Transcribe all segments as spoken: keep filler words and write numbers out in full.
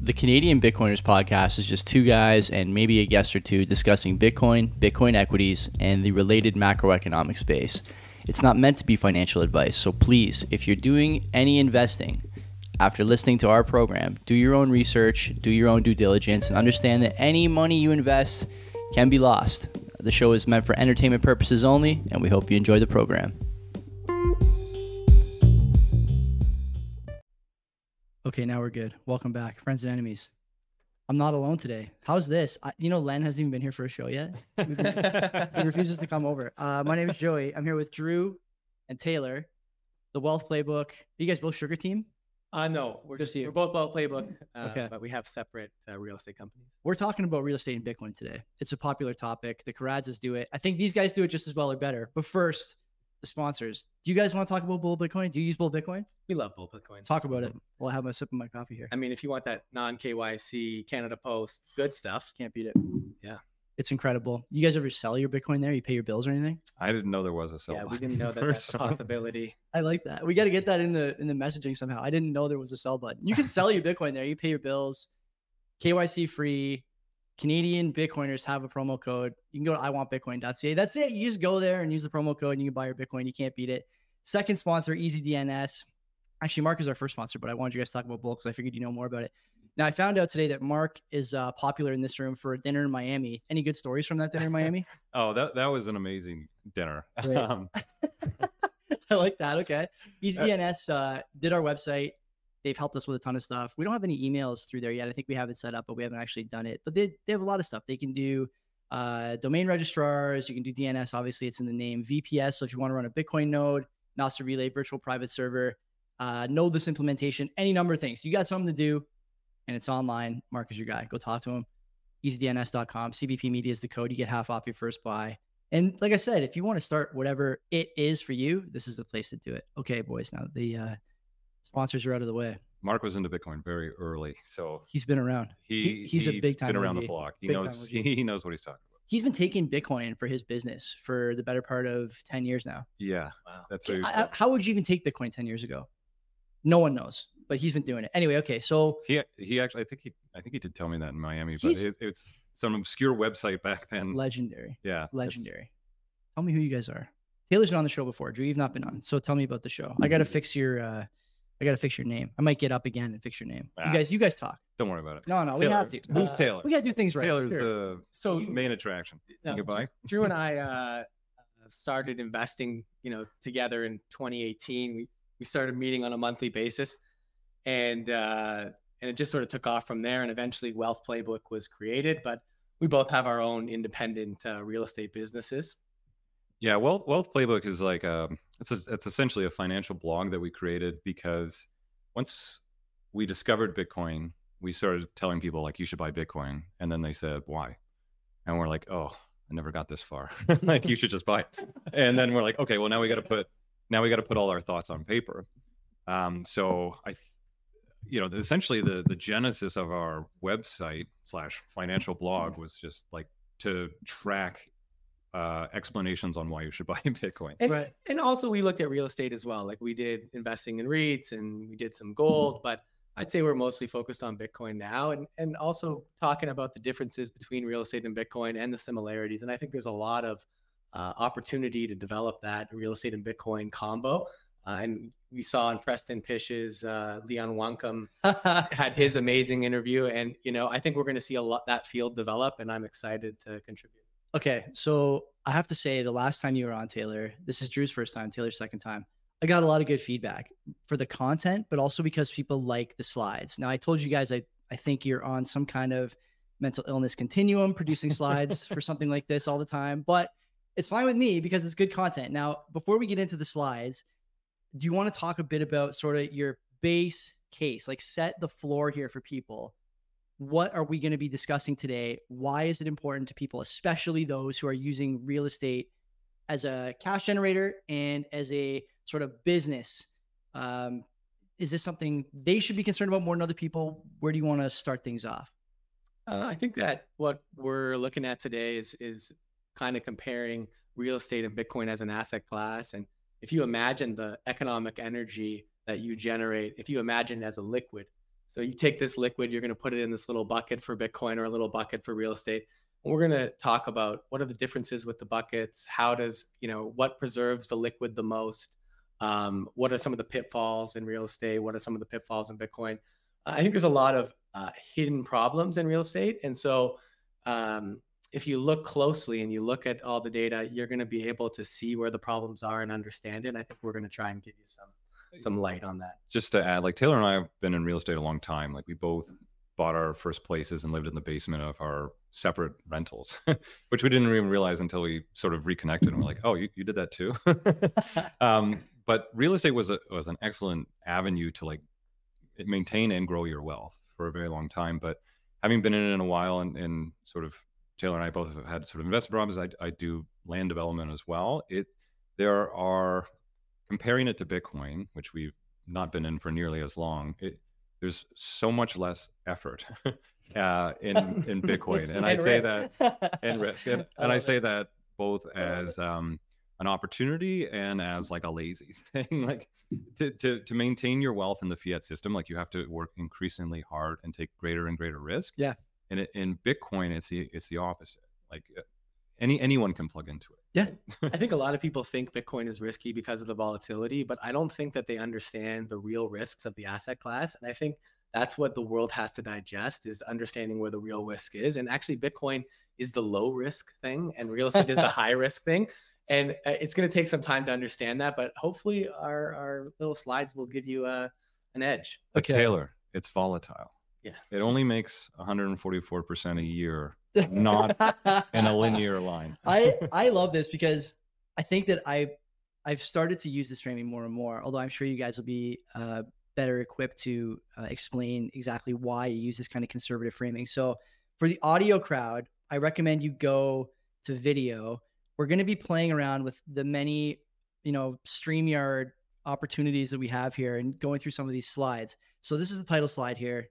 The Canadian Bitcoiners podcast is just two guys and maybe a guest or two discussing Bitcoin, Bitcoin equities, and the related macroeconomic space. It's not meant to be financial advice, so please, if you're doing any investing after listening to our program, do your own research, do your own due diligence, and understand that any money you invest can be lost. The show is meant for entertainment purposes only, and we hope you enjoy the program. Okay, now we're good. Welcome back, friends and enemies. I'm not alone today. How's this? I, you know, Len hasn't even been here for a show yet. He refuses to come over. Uh, my name is Joey. I'm here with Drew and Taylor, the Wealth Playbook. Are you guys both Sugar Team? Uh, no, we're Just just you. we're both Wealth Playbook, uh, Okay. but we have separate uh, real estate companies. We're talking about real estate and Bitcoin today. It's a popular topic. The Karadzes do it. I think these guys do it just as well or better. But first, the sponsors. Do you guys want to talk about Bull Bitcoin? Do you use Bull Bitcoin? We love Bull Bitcoin. Talk about it. Well, I have a sip of my coffee here. I mean, if you want that non-K Y C Canada Post good stuff, Can't beat it. Yeah. It's incredible. You guys ever sell your Bitcoin there? You pay your bills or anything? I didn't know there was a sell yeah, we button. didn't know that that's a possibility. I like that. We got to get that in the in the messaging somehow. I didn't know there was a sell button. You can sell your Bitcoin there. You pay your bills. K Y C free. Canadian Bitcoiners have a promo code. You can go to I want bitcoin dot c a. That's it. You just go there and use the promo code and you can buy your Bitcoin. You can't beat it. Second sponsor, EasyDNS. Actually, Mark is our first sponsor, but I wanted you guys to talk about Bull because I figured you know more about it. Now, I found out today that Mark is uh, popular in this room for a dinner in Miami. Any good stories from that dinner in Miami? Oh, that that was an amazing dinner. Great. Um, I like that. Okay. EasyDNS uh, did our website. They've helped us with a ton of stuff. We don't have any emails through there yet. I think we have it set up, but we haven't actually done it. But they, they have a lot of stuff. They can do uh, domain registrars. You can do D N S. Obviously, it's in the name. V P S. So if you want to run a Bitcoin node, N O S A Relay, virtual private server, uh, Nodeless implementation, any number of things. You got something to do, and it's online. Mark is your guy. Go talk to him. easy D N S dot com. C B P Media is the code. You get half off your first buy. And like I said, if you want to start whatever it is for you, this is the place to do it. Okay, boys. Now the uh, sponsors are out of the way. Mark was into Bitcoin very early, so He's been around. he He- he's a big time been around O G. the block. He Big time knows O G. he knows what he's talking about. He's been taking Bitcoin for his business for the better part of ten years now. Yeah, Wow. that's what he was I- I- how would you even take Bitcoin ten years ago? No one knows, but he's been doing it. Anyway, okay. So he he actually I think he I think he did tell me that in Miami, but He's- it, it's some obscure website back then. legendary, Yeah, it's- legendary. Tell me who you guys are. Taylor's been on the show before. Drew, you've not been on. So tell me about the show. I got to fix your, uh, I got to fix your name. I might get up again and fix your name. You Ah. guys, you guys talk. Don't worry about it. No, no, we Taylor. have to. Who's Uh, Taylor? We got to do things right. Taylor's Sure. the So main attraction. No, Goodbye. Drew and I uh, started investing, you know, together in twenty eighteen. We we started meeting on a monthly basis, and uh, and it just sort of took off from there. And eventually, Wealth Playbook was created. But we both have our own independent uh, real estate businesses. Yeah, Wealth Wealth Playbook is like um, it's a, it's essentially a financial blog that we created because once we discovered Bitcoin, we started telling people like you should buy Bitcoin, and then they said why, and we're like, oh, I never got this far. Like you should just buy it, and then we're like, okay, well now we got to put now we got to put all our thoughts on paper. Um, so I, you know, essentially the the genesis of our website slash financial blog was just like to track uh, explanations on why you should buy Bitcoin. And, Right. and also we looked at real estate as well. Like we did investing in REITs and we did some gold, but I'd say we're mostly focused on Bitcoin now, and, and also talking about the differences between real estate and Bitcoin and the similarities. And I think there's a lot of uh, opportunity to develop that real estate and Bitcoin combo. Uh, and we saw in Preston Pish's uh, Leon Wankum had his amazing interview. And, you know, I think we're going to see a lot that field develop, and I'm excited to contribute. Okay, so I have to say the last time you were on, Taylor, this is Drew's first time, Taylor's second time. I got a lot of good feedback for the content, but also because people like the slides. Now, I told you guys, I, I think you're on some kind of mental illness continuum producing slides for something like this all the time, but it's fine with me because it's good content. Now, before we get into the slides, do you want to talk a bit about sort of your base case, like set the floor here for people? What are we going to be discussing today? Why is it important to people, especially those who are using real estate as a cash generator and as a sort of business? Um, is this something they should be concerned about more than other people? Where do you want to start things off? Uh, I think that what we're looking at today is is kind of comparing real estate and Bitcoin as an asset class. And if you imagine the economic energy that you generate, if you imagine it as a liquid, So you take this liquid, you're going to put it in this little bucket for Bitcoin or a little bucket for real estate. And we're going to talk about what are the differences with the buckets? How does, you know, what preserves the liquid the most? Um, what are some of the pitfalls in real estate? What are some of the pitfalls in Bitcoin? I think there's a lot of uh, hidden problems in real estate. And so um, if you look closely and you look at all the data, you're going to be able to see where the problems are and understand it. And I think we're going to try and give you some some light on that. Just to add, like Taylor and I have been in real estate a long time. Like we both bought our first places and lived in the basement of our separate rentals, which we didn't even realize until we sort of reconnected and we're like, oh, you, you did that too. um, but real estate was a, was an excellent avenue to like maintain and grow your wealth for a very long time. But having been in it in a while and, and sort of Taylor and I both have had sort of investment problems. I, I do land development as well. It, there are, comparing it to Bitcoin, which we've not been in for nearly as long, it, there's so much less effort uh, in in Bitcoin, and, and I say risk. that and risk, and, and I say that both as um, an opportunity and as like a lazy thing. Like to to to maintain your wealth in the fiat system, like you have to work increasingly hard and take greater and greater risk. Yeah, and it, in Bitcoin, it's the it's the opposite. Like any anyone can plug into it. Yeah. I think a lot of people think Bitcoin is risky because of the volatility, but I don't think that they understand the real risks of the asset class. And I think that's what the world has to digest, is understanding where the real risk is. And actually Bitcoin is the low risk thing and real estate is the high risk thing. And it's going to take some time to understand that, but hopefully our, our little slides will give you a, an edge. But Okay. Taylor, it's volatile. Yeah. It only makes one hundred forty-four percent a year, not in a linear line. I I love this because I think that I I've started to use this framing more and more. Although I'm sure you guys will be uh, better equipped to uh, explain exactly why you use this kind of conservative framing. So for the audio crowd, I recommend you go to video. We're going to be playing around with the many, you know, StreamYard opportunities that we have here and going through some of these slides. So this is the title slide here.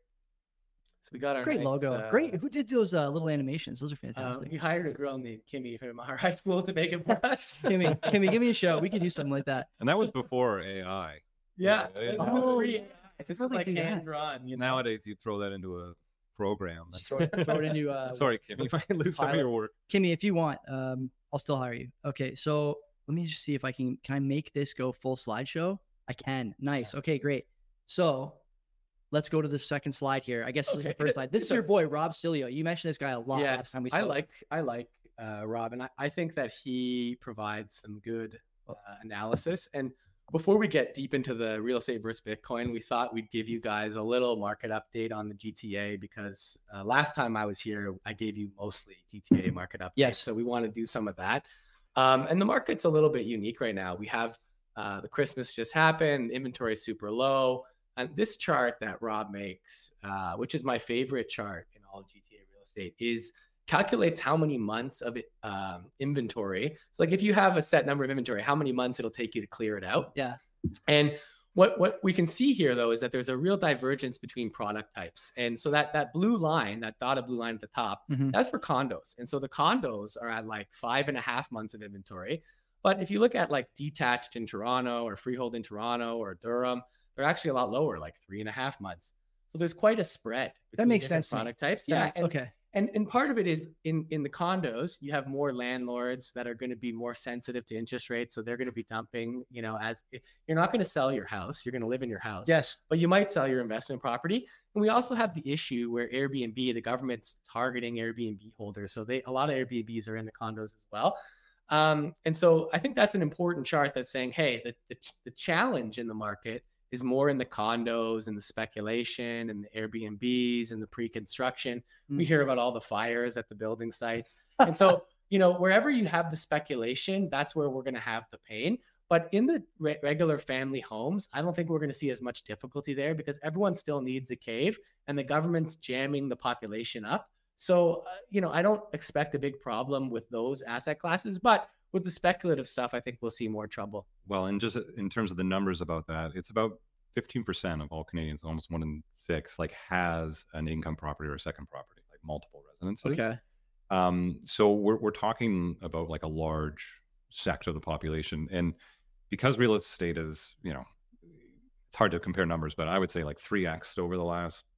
So we got our Great nice, logo. uh, Great. Who did those uh, little animations? Those are Uh, fantastic. we hired a girl named Kimmy from our high school to make it for us. Kimmy, Kimmy, give me a show. We could do something like that. And that was before A I. Yeah. Yeah, yeah. Oh, Pre- yeah. This How is they like do that? hand drawn. You know? Nowadays, you throw that into a program. That's- Throw it, throw it into uh, Sorry, Kim, if I lose some of pilot. your work. Kimmy, if you want, um, I'll still hire you. Okay, so let me just see if I can. Can I make this go full slideshow? I can. Nice. Okay, great. So let's go to the second slide here. I guess this is the Okay. first slide. This is So- your boy Rob Cilio. You mentioned this guy a lot Yeah, last time we I spoke. like I like uh, Rob, and I, I think that he provides some good uh, analysis. And before we get deep into the real estate versus Bitcoin, we thought we'd give you guys a little market update on the G T A because uh, last time I was here, I gave you mostly G T A market updates. Yes. So we want to do some of that. Um, and the market's a little bit unique right now. We have uh, the Christmas just happened, inventory is super low. And this chart that Rob makes, uh, which is my favorite chart in all of G T A real estate, is calculates how many months of it, um, inventory. So like if you have a set number of inventory, how many months it'll take you to clear it out. Yeah. And what, what we can see here though, is that there's a real divergence between product types. And so that, that blue line, that dotted blue line at the top, Mhm. that's for condos. And so the condos are at like five and a half months of inventory. But if you look at like detached in Toronto or freehold in Toronto or Durham, they're actually a lot lower, like three and a half months. So there's quite a spread. That between makes different sense to me. product types. That Yeah. make- and, okay. and and part of it is in in the condos, you have more landlords that are going to be more sensitive to interest rates, so they're going to be dumping. You know, as you're not going to sell your house, you're going to live in your house. Yes. But you might sell your investment property. And we also have the issue where Airbnb, the government's targeting Airbnb holders, so they a lot of Airbnbs are in the condos as well. Um, and so I think that's an important chart that's saying, hey, the, the, the challenge in the market is more in the condos and the speculation and the Airbnbs and the pre-construction. We Mm. hear about all the fires at the building sites. And so, you know, wherever you have the speculation, that's where we're going to have the pain. But in the re- regular family homes, I don't think we're going to see as much difficulty there because everyone still needs a cave and the government's jamming the population up. So, uh, you know, I don't expect a big problem with those asset classes, but with the speculative stuff, I think we'll see more trouble. Well, and just in terms of the numbers about that, it's about fifteen percent of all Canadians, almost one in six, like has an income property or a second property, like multiple residences. Okay. Um, so we're we're talking about like a large sector of the population, and because real estate is, you know, it's hard to compare numbers, but I would say like three x over the last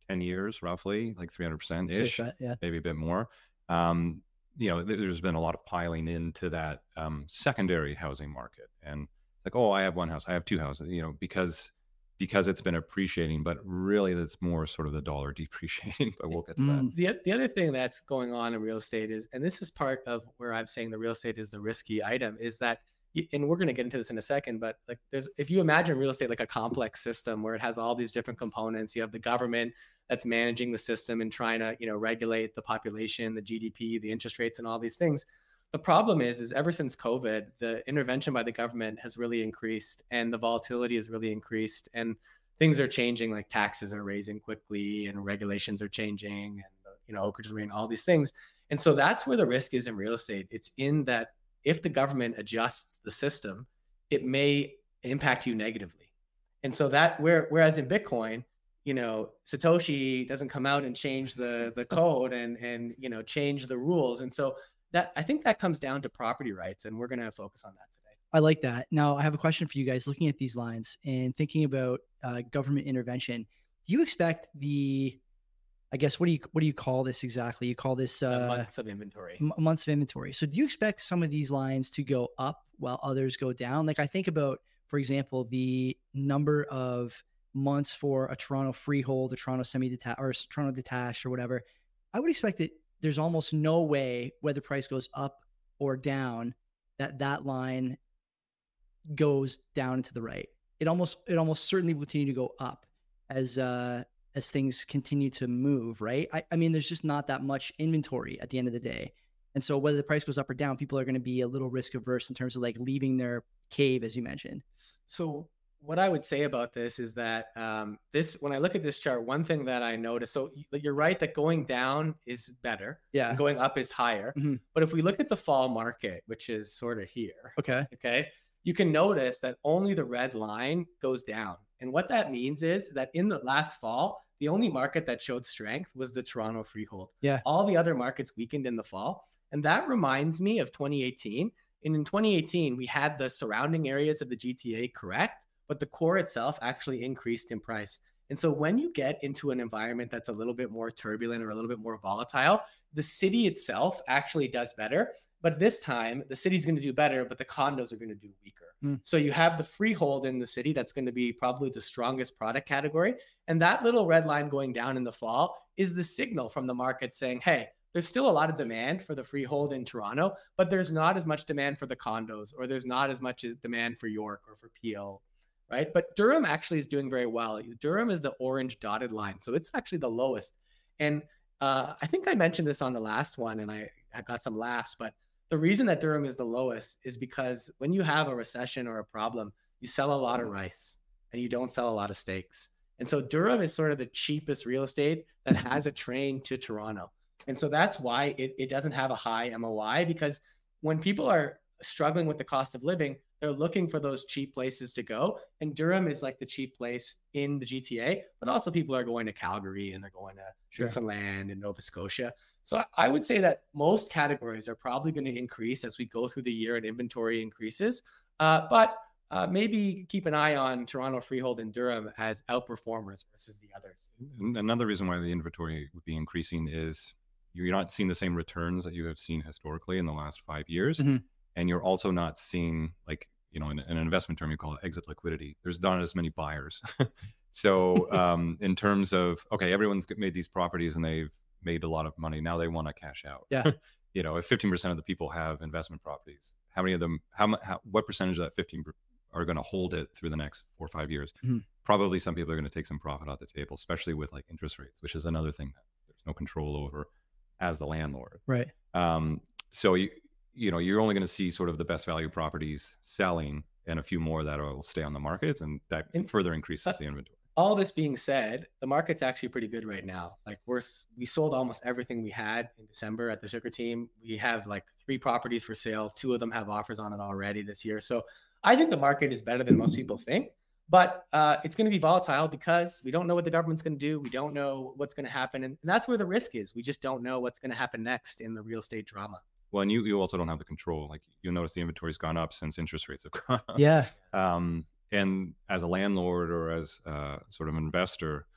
ten years, roughly, like three hundred percent Safe ish, bet, yeah. maybe a bit more. Um, you know, th- there's been a lot of piling into that um, secondary housing market, and it's like, oh, I have one house, I have two houses, you know, because because it's been appreciating, but really that's more sort of the dollar depreciating. But we'll get to that. Mm, The, o- the other thing that's going on in real estate is, and this is part of where I'm saying the real estate is the risky item, is that, y- and we're going to get into this in a second, but like there's, if you imagine real estate like a complex system where it has all these different components, you have the government that's managing the system and trying to, you know, regulate the population, the G D P, the interest rates, and all these things. The problem is, is ever since COVID, the intervention by the government has really increased and the volatility has really increased and things are changing, like taxes are raising quickly and regulations are changing and, you know, Oakridge Marine, all these things. And so that's where the risk is in real estate. It's in that if the government adjusts the system, it may impact you negatively. And so that where, whereas in Bitcoin, you know, Satoshi doesn't come out and change the, the code and, and, you know, change the rules. And so that, I think that comes down to property rights, and we're going to focus on that today. I like that. Now, I have a question for you guys looking at these lines and thinking about uh, government intervention. Do you expect the, I guess, what do you, what do you call this exactly? You call this Uh, uh, months of inventory. m- months of inventory. So do you expect some of these lines to go up while others go down? Like I think about, for example, the number of months for a Toronto freehold, a Toronto semi-detached or s- Toronto detached or whatever. I would expect that there's almost no way, whether price goes up or down, that that line goes down to the right. It almost, it almost certainly will continue to go up as, uh, as things continue to move, right? I, I mean, there's just not that much inventory at the end of the day. And so whether the price goes up or down, people are going to be a little risk averse in terms of like leaving their cave, as you mentioned. So what I would say about this is that um, this, when I look at this chart, one thing that I notice, so y- you're right that going down is better Yeah. and going up is higher. Mhm. But if we look at the fall market, which is sort of here, Okay. okay, you can notice that only the red line goes down. And what that means is that in the last fall, the only market that showed strength was the Toronto freehold. Yeah. All the other markets weakened in the fall. And that reminds me of twenty eighteen. And in twenty eighteen, we had the surrounding areas of the G T A correct, but the core itself actually increased in price. And so when you get into an environment that's a little bit more turbulent or a little bit more volatile, the city itself actually does better. But this time, the city's going to do better, but the condos are going to do weaker. Mm. So you have the freehold in the city that's going to be probably the strongest product category. And that little red line going down in the fall is the signal from the market saying, hey, there's still a lot of demand for the freehold in Toronto, but there's not as much demand for the condos, or there's not as much as demand for York or for P O, right? But Durham actually is doing very well. Durham is the orange dotted line. So it's actually the lowest. And uh, I think I mentioned this on the last one and I, I got some laughs, but the reason that Durham is the lowest is because when you have a recession or a problem, you sell a lot of rice and you don't sell a lot of steaks. And so Durham is sort of the cheapest real estate that has a train to Toronto. And so that's why it, it doesn't have a high M O I, because when people are struggling with the cost of living, they're looking for those cheap places to go. And Durham is like the cheap place in the G T A, but also people are going to Calgary and they're going to Sure. Newfoundland and Nova Scotia. So I would say that most categories are probably going to increase as we go through the year and inventory increases. Uh, but uh, maybe keep an eye on Toronto freehold and Durham as outperformers versus the others. And another reason why the inventory would be increasing is you're not seeing the same returns that you have seen historically in the last five years. Mhm. And you're also not seeing, like, you know, in, in an investment term, you call it exit liquidity. There's not as many buyers. So um, in terms of, okay, everyone's made these properties and they've made a lot of money. Now they want to cash out. Yeah. You know, if fifteen percent of the people have investment properties, how many of them, how, mu- how what percentage of that fifteen are going to hold it through the next four or five years? Mhm. Probably some people are going to take some profit off the table, especially with like interest rates, which is another thing that there's no control over as the landlord. Right. Um, so you, you know, you're only going to see sort of the best value properties selling and a few more that will stay on the market, and that And- further increases uh, the inventory. All this being said, the market's actually pretty good right now. Like we're, s- we sold almost everything we had in December at the Sugar Team. We have like three properties for sale. Two of them have offers on it already this year. So I think the market is better than most people think, but uh, it's going to be volatile because we don't know what the government's going to do. We don't know what's going to happen. And, and that's where the risk is. We just don't know what's going to happen next in the real estate drama. Well, and you, you also don't have the control. Like you'll notice the inventory's gone up since interest rates have gone up. Yeah. Um, and as a landlord or as uh, sort of an investor,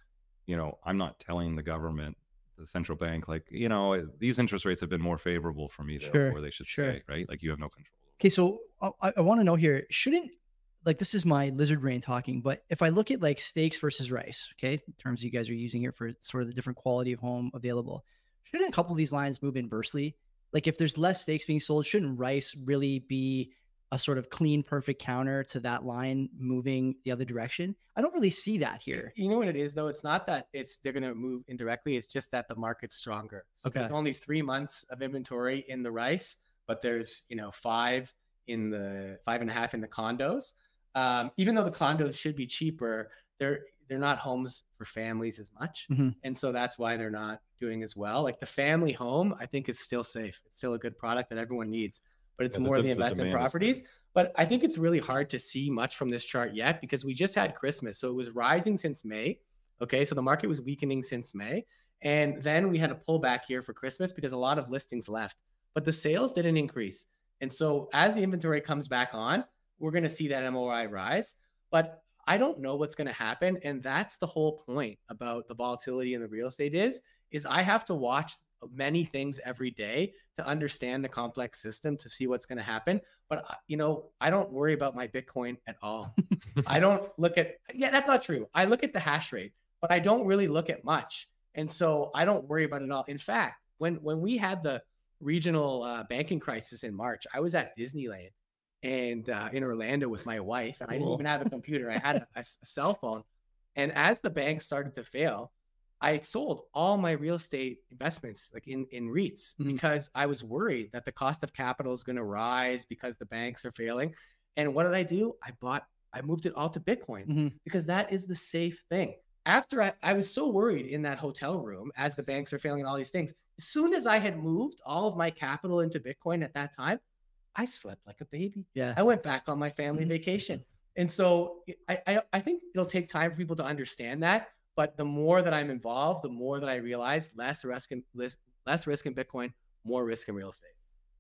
you know, I'm not telling the government, the central bank, like, you know, these interest rates have been more favorable for me, Sure, therefore they should sure. stay, right? Like you have no control. Okay, so uh, I, I want to know here, shouldn't, like, this is my lizard brain talking, but if I look at like steaks versus rice, okay, terms you guys are using here for sort of the different quality of home available, shouldn't a couple of these lines move inversely? Like if there's less steaks being sold, shouldn't rice really be a sort of clean, perfect counter to that line moving the other direction? I don't really see that here. You know what it is though? It's not that it's they're going to move indirectly. It's just that the market's stronger. So Okay. there's only three months of inventory in the rice, but there's, you know, five in the five and a half in the condos. Um, even though the condos should be cheaper, they're they're not homes for families as much, Mhm. and so that's why they're not doing as well. Like the family home, I think is still safe. It's still a good product that everyone needs, but it's Yeah, the- more the, the investment demand is properties. But I think it's really hard to see much from this chart yet because we just had Christmas, so it was rising since May. Okay, so the market was weakening since May, and then we had a pullback here for Christmas because a lot of listings left, but the sales didn't increase. And so as the inventory comes back on, we're going to see that M O I rise. But I don't know what's going to happen. And that's the whole point about the volatility in the real estate is, is I have to watch many things every day to understand the complex system to see what's going to happen. But, you know, I don't worry about my Bitcoin at all. I don't look at, yeah, that's not true. I look at the hash rate, but I don't really look at much. And so I don't worry about it all. In fact, when, when we had the regional uh, banking crisis in March, I was at Disneyland and uh, in Orlando with my wife, and I didn't even have a computer. I had a, a, a cell phone. And as the banks started to fail, I sold all my real estate investments like in, in REITs mm-hmm. because I was worried that the cost of capital is going to rise because the banks are failing. And what did I do? I bought, I moved it all to Bitcoin mm-hmm. because that is the safe thing. After I, I was so worried in that hotel room as the banks are failing and all these things, as soon as I had moved all of my capital into Bitcoin at that time, I slept like a baby. Yeah. I went back on my family vacation. And so I, I, I think it'll take time for people to understand that. But the more that I'm involved, the more that I realize less risk in less, less risk in Bitcoin, more risk in real estate.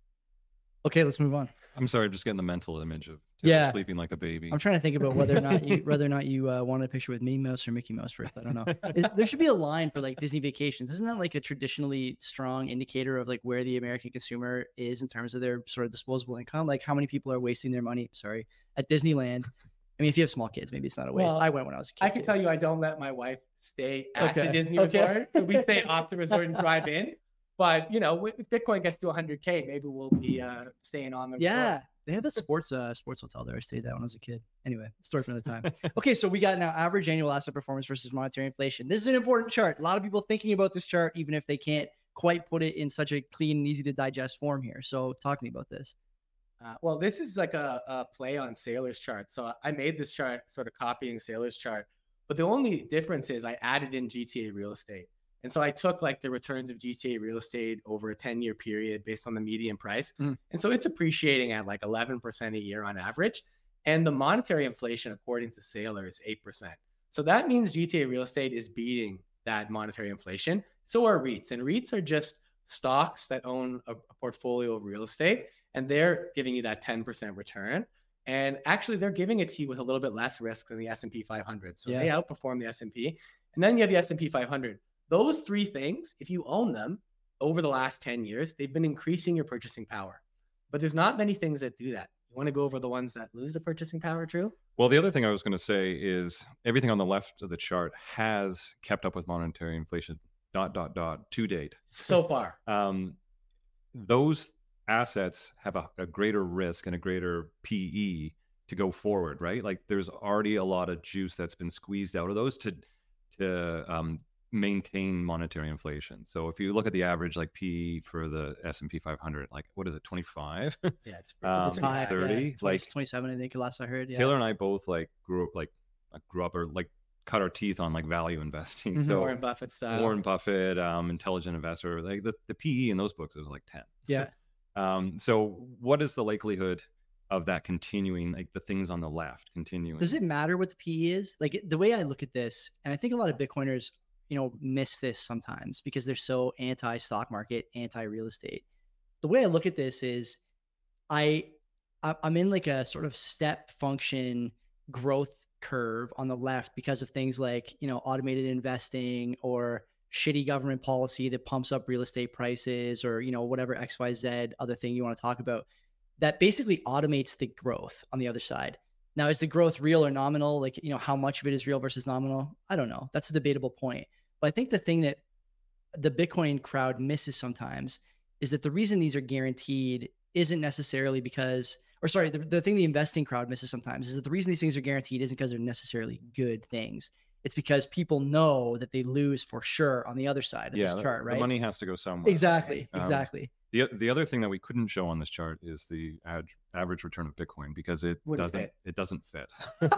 Okay, let's move on. I'm sorry, I'm just getting the mental image of Taylor yeah. sleeping like a baby. I'm trying to think about whether or not you whether or not you uh, wanted a picture with Minnie Mouse or Mickey Mouse first. I don't know. It, there should be a line for like Disney vacations. Isn't that like a traditionally strong indicator of like where the American consumer is in terms of their sort of disposable income? Like how many people are wasting their money, sorry, at Disneyland? I mean, if you have small kids, maybe it's not a waste. Well, I went when I was a kid. I can too. tell you, I don't let my wife stay at okay. the Disney okay. resort. So we stay off the resort and drive in. But, you know, if Bitcoin gets to one hundred K, maybe we'll be uh, staying on the Yeah. resort. They have a sports uh, sports hotel there. I stayed there when I was a kid. Anyway, story for another time. Okay, so we got now average annual asset performance versus monetary inflation. This is an important chart. A lot of people thinking about this chart, even if they can't quite put it in such a clean and easy to digest form here. So talk to me about this. Uh, well, this is like a, a play on Saylor's chart. So I made this chart sort of copying Saylor's chart, but the only difference is I added in G T A real estate. And so I took like the returns of G T A real estate over a ten year period based on the median price. Mm. And so it's appreciating at like eleven percent a year on average. And the monetary inflation, according to Saylor, is eight percent. So that means G T A real estate is beating that monetary inflation. So are REITs. And REITs are just stocks that own a, a portfolio of real estate. And they're giving you that ten percent return. And actually, they're giving it to you with a little bit less risk than the S and P five hundred. So yeah. they outperform the S and P. And then you have the S and P five hundred. Those three things, if you own them over the last ten years, they've been increasing your purchasing power. But there's not many things that do that. You want to go over the ones that lose the purchasing power, Drew? Well, the other thing I was going to say is everything on the left of the chart has kept up with monetary inflation, dot, dot, dot, to date. So far. um, those assets have a, a greater risk and a greater P E to go forward, right? Like there's already a lot of juice that's been squeezed out of those to to um, maintain monetary inflation. So if you look at the average like P E for the S and P five hundred, like what is it, twenty-five? Yeah, it's, um, it's high, thirty, yeah. twenty, like twenty-seven, I think last I heard. Yeah. Taylor and I both like grew up like grew up or like cut our teeth on like value investing. Mm-hmm. So Warren Buffett style. Warren Buffett, um, Intelligent Investor, like the, the P E in those books, it was like ten. Yeah. Um, so what is the likelihood of that continuing, like the things on the left continuing? Does it matter what the P E is? Like the way I look at this, and I think a lot of Bitcoiners, you know, miss this sometimes because they're so anti-stock market, anti-real estate. The way I look at this is I, I'm in like a sort of step function growth curve on the left because of things like, you know, automated investing or shitty government policy that pumps up real estate prices, or, you know, whatever X Y Z other thing you want to talk about, that basically automates the growth on the other side. Now, is the growth real or nominal? Like, you know, how much of it is real versus nominal? I don't know. That's a debatable point. But I think the thing that the Bitcoin crowd misses sometimes is that the reason these are guaranteed isn't necessarily because, or sorry, the, the thing the investing crowd misses sometimes is that the reason these things are guaranteed isn't because they're necessarily good things. It's because people know that they lose for sure on the other side of yeah, this chart, the, right? the money has to go somewhere. Exactly, Um, exactly. The, the other thing that we couldn't show on this chart is the ad, average return of Bitcoin, because it Wouldn't doesn't fit. it doesn't fit.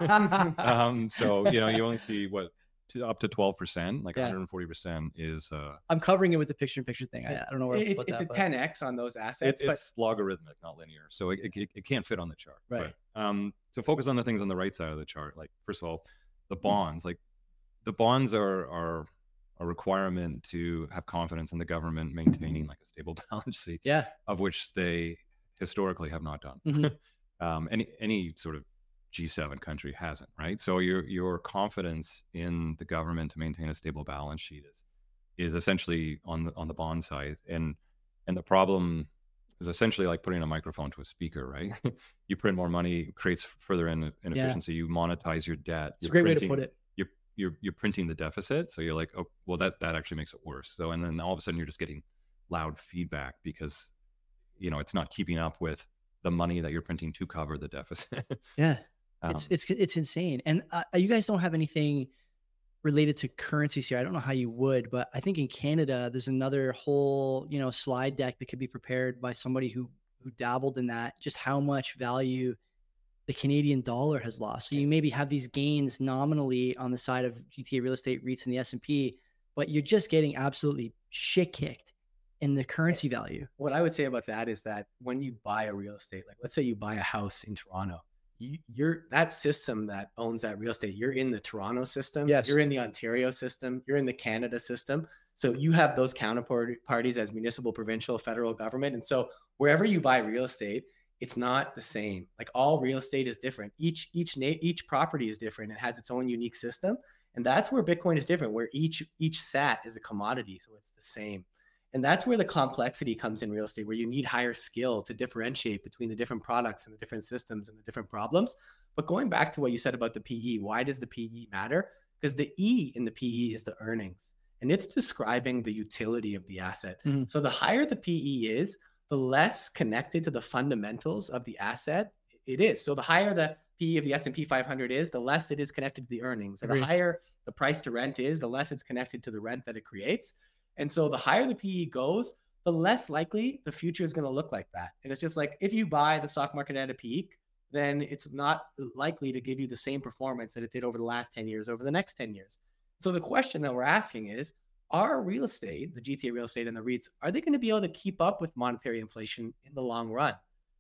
um, so you know you only see what to, up to twelve percent, like Yeah. one hundred forty percent is uh, I'm covering it with the picture-in-picture thing. I, I don't know where else to It's, put it's that. a but- ten X on those it, assets, but it's logarithmic, not linear, so it, it, it can't fit on the chart. Right. But, um, to focus on the things on the right side of the chart, like first of all, the bonds, like the bonds are are a requirement to have confidence in the government maintaining like a stable balance sheet, Yeah. of which they historically have not done. Mhm. um, any any sort of G seven country hasn't, right? So your your confidence in the government to maintain a stable balance sheet is is essentially on the on the bond side, and and the problem is essentially like putting a microphone to a speaker, right? You print more money, it creates further in, inefficiency. You monetize your debt. It's a You're great way to printing- put it. You're you're you're printing the deficit, so you're like, oh, well, that that actually makes it worse. So, and then all of a sudden, you're just getting loud feedback because you know it's not keeping up with the money that you're printing to cover the deficit. Yeah. Um, It's it's it's insane. And uh, you guys don't have anything related to currencies here. I don't know how you would, but I think in Canada there's another whole, you know, slide deck that could be prepared by somebody who who dabbled in that, just how much value the Canadian dollar has lost. So you maybe have these gains nominally on the side of G T A real estate REITs and the S and P, but you're just getting absolutely shit kicked in the currency value. what I would say about that is that when you buy a real estate, like let's say you buy a house in Toronto, you, you're that system that owns that real estate. You're in the Toronto system. Yes. You're in the Ontario system. You're in the Canada system. So you have those counterparties as municipal, provincial, federal government. And so wherever you buy real estate, it's not the same. Like all real estate is different. Each each na- each property is different. It has its own unique system, and that's where Bitcoin is different. Where each each sat is a commodity, so it's the same. And that's where the complexity comes in real estate, where you need higher skill to differentiate between the different products and the different systems and the different problems. But going back to what you said about the P E, why does the P E matter? Because the E in the P E is the earnings, and it's describing the utility of the asset. Mhm. So the higher the P E is, the less connected to the fundamentals of the asset it is. So the higher the P E of the S and P five hundred is, the less it is connected to the earnings. Or the Agreed. higher the price to rent is, the less it's connected to the rent that it creates. And so the higher the P E goes, the less likely the future is going to look like that. And it's just like, if you buy the stock market at a peak, then it's not likely to give you the same performance that it did over the last ten years, over the next ten years. So the question that we're asking is, are real estate, the G T A real estate and the REITs, are they going to be able to keep up with monetary inflation in the long run?